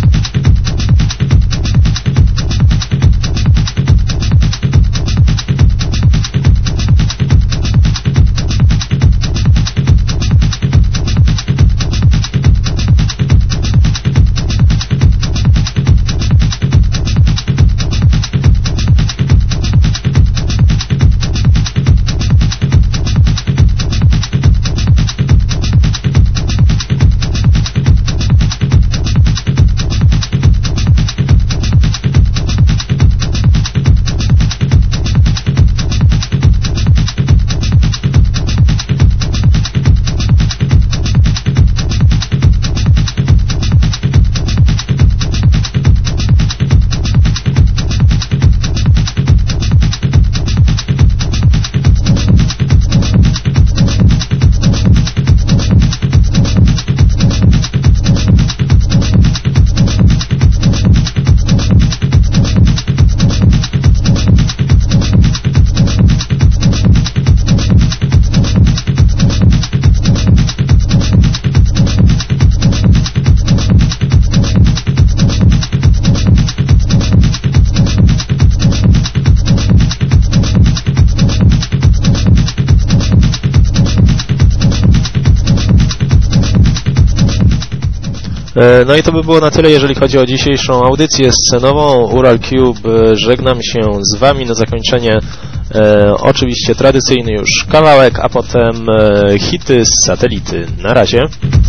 No i to by było na tyle, jeżeli chodzi o dzisiejszą audycję scenową. Ural Cube, żegnam się z Wami na zakończenie. Oczywiście tradycyjny już kawałek, a potem hity z satelity. Na razie.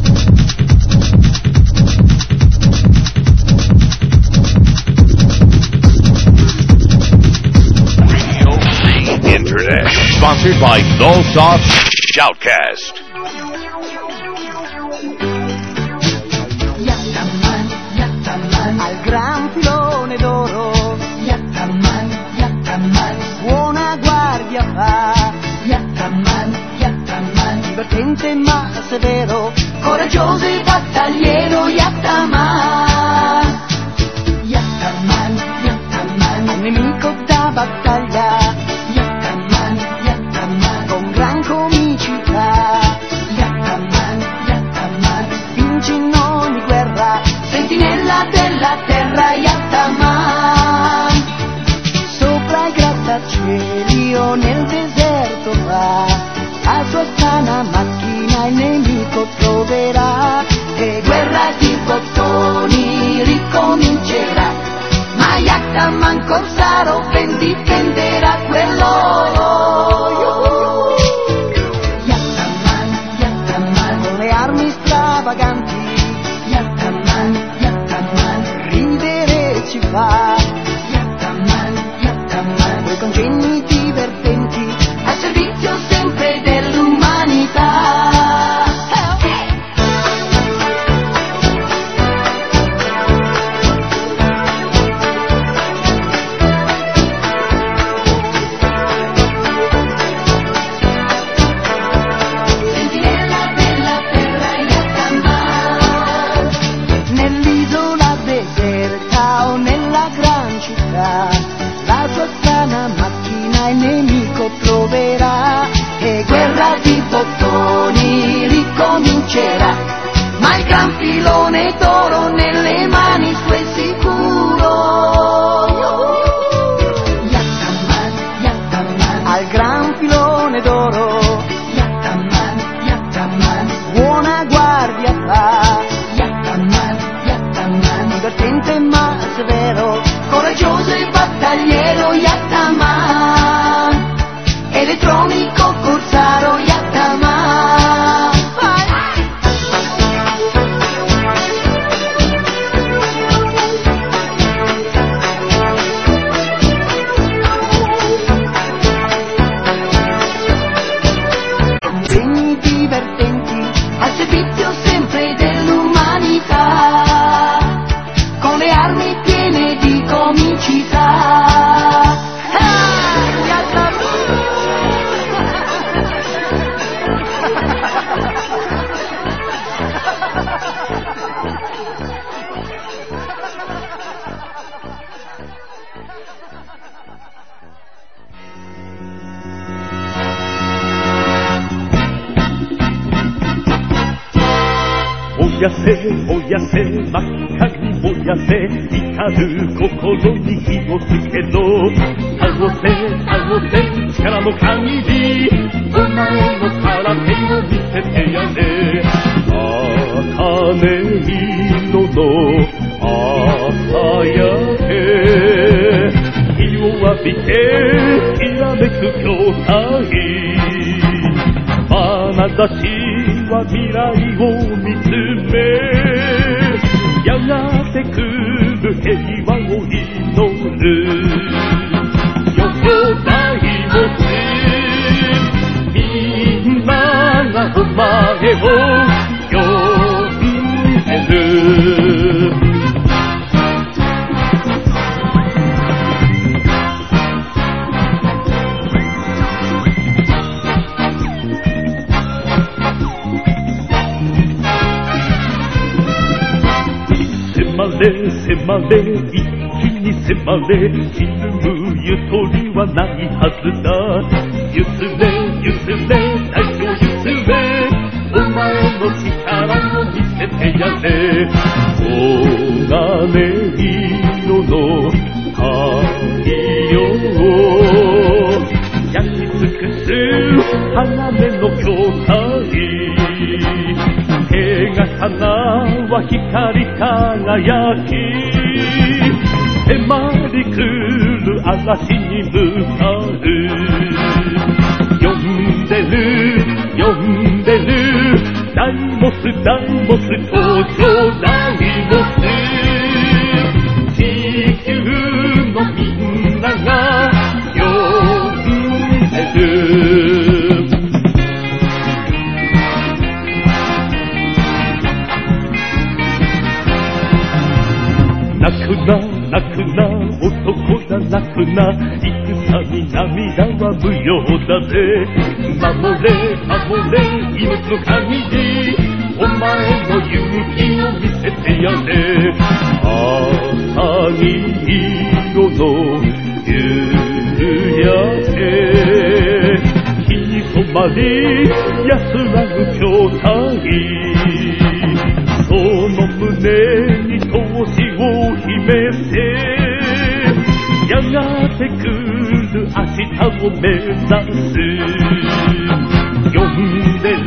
Radio Free Internet, sponsored by Nullsoft Shoutcast. Al gran filone d'oro, Yattaman, Yattaman, buona guardia fa, Yattaman, Yattaman, divertente ma severo, coraggioso e battagliero, Yattaman, Yattaman, Yattaman, al nemico da battaglia, Yattaman, Yattaman, con gran comicità, Yattaman, Yattaman, vince in ogni guerra, sentinella della terra, Yattaman. Sopra i grattacieli o nel deserto va, a sua strana macchina il nemico troverà, e guerra di bottoni ricomincerà, ma Yattaman corsa dipenderà quell'oro. Yattaman, con le armi stravaganti. Yattaman, ridere ci fa. Yattaman, quei congegni divertenti a servizio sempre dell'umanità. La sua strana macchina il nemico troverà e guerra di bottoni ricomincerà, ma il gran filone d'oro nelle mani sue è sicuro. Yattaman, al gran filone d'oro. Yattaman, buona guardia fa. Yattaman, divertente ma severo, coraggioso e battagliero. Yattaman, elettronico corsaro. Yattaman, segni divertenti al servizio sempre dell'umanità, con le armi piene di comicità. 燃やせ真っ赤に燃やせ、怒る心に火をつけろ。倒せ力の限り、お前の空手を見せてやれ。茜色の朝焼け、日を浴びてきらめく筐体、眼差しは未来を見つめ、やがて来る平和を祈る。よそ大没、みんながお前を呼んでる。迫れ一気に迫れ、ひるむゆとりはないはずだ。ゆすれ大をゆすれ、お前の力を見せてやれ。黄金色の太陽焼き尽くす鋼の筐体、手がかなは光り輝き、迫り来る嵐に向かう。呼んでるダイモス登場。ダイモス、地球のみんなが呼んでる。泣くな男だ、泣くな戦に涙は無用だぜ。守れ命の限り、お前の勇気を見せてやれ。赤い色の夕焼け、火に染まり安らぐ筐体、その胸に闘志を秘めて、やがて来る明日を目指す。呼んでる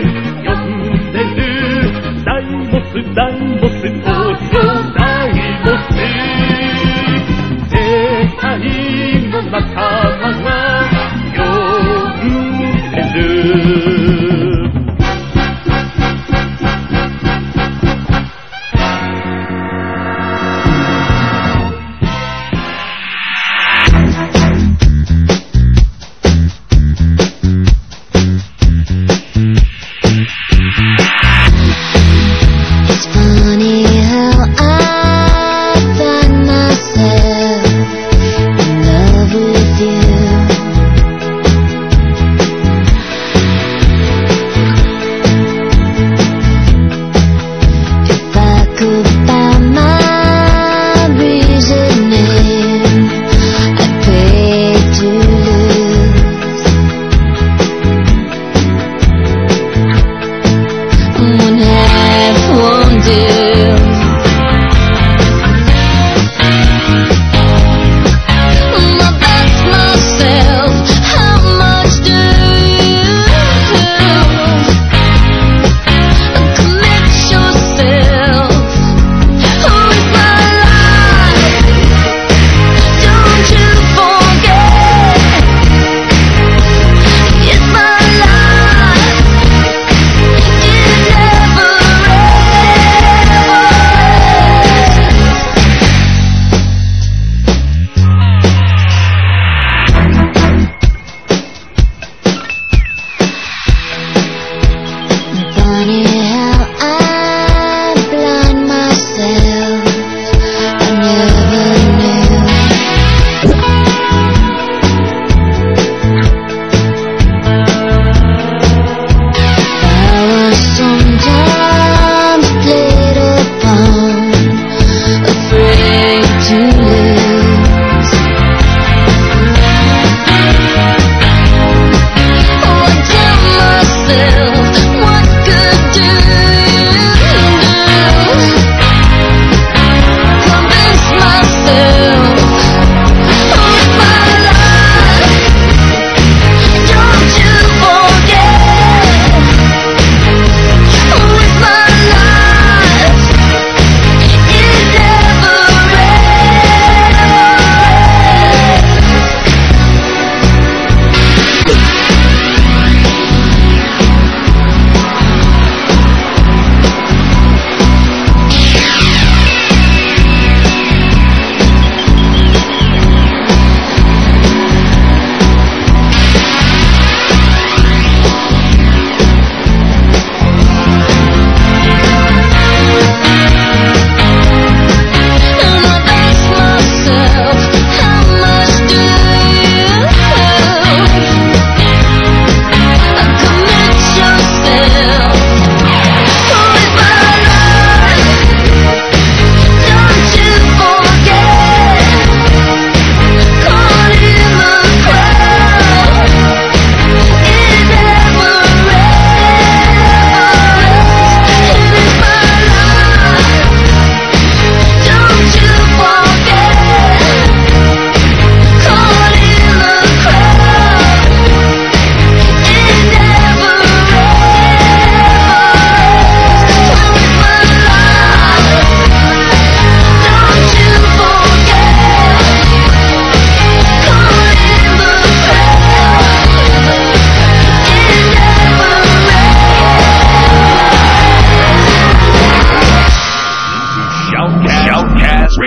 ダイモス登場。ダイモス、世界のみ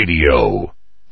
Radio.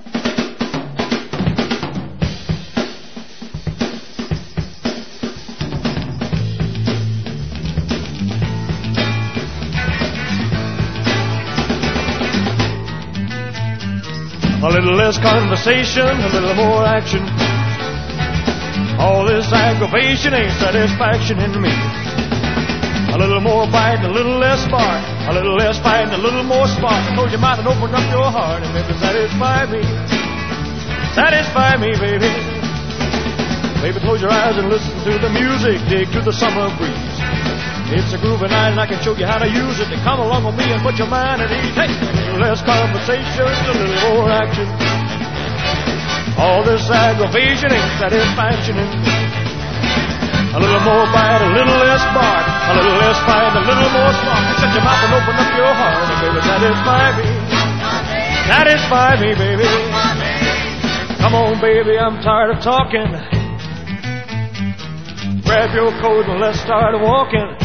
A little less conversation, a little more action. All this aggravation ain't satisfaction in me. A little more bite, a little less spark. A little less fight, a little more spark. I told you might open up your heart and maybe satisfy me. Satisfy me, baby. Baby, close your eyes and listen to the music. Dig to the summer breeze. It's a groovy night and I can show you how to use it. To come along with me and put your mind at ease. Hey, a little less conversation, a little more action. All this aggravation ain't satisfaction in me. A little more bite, a little less bark. A little less fight, a little more spark. Shut your mouth and open up your heart and baby, satisfy me. Satisfy me, baby. Come on, baby, I'm tired of talking. Grab your coat and let's start walking.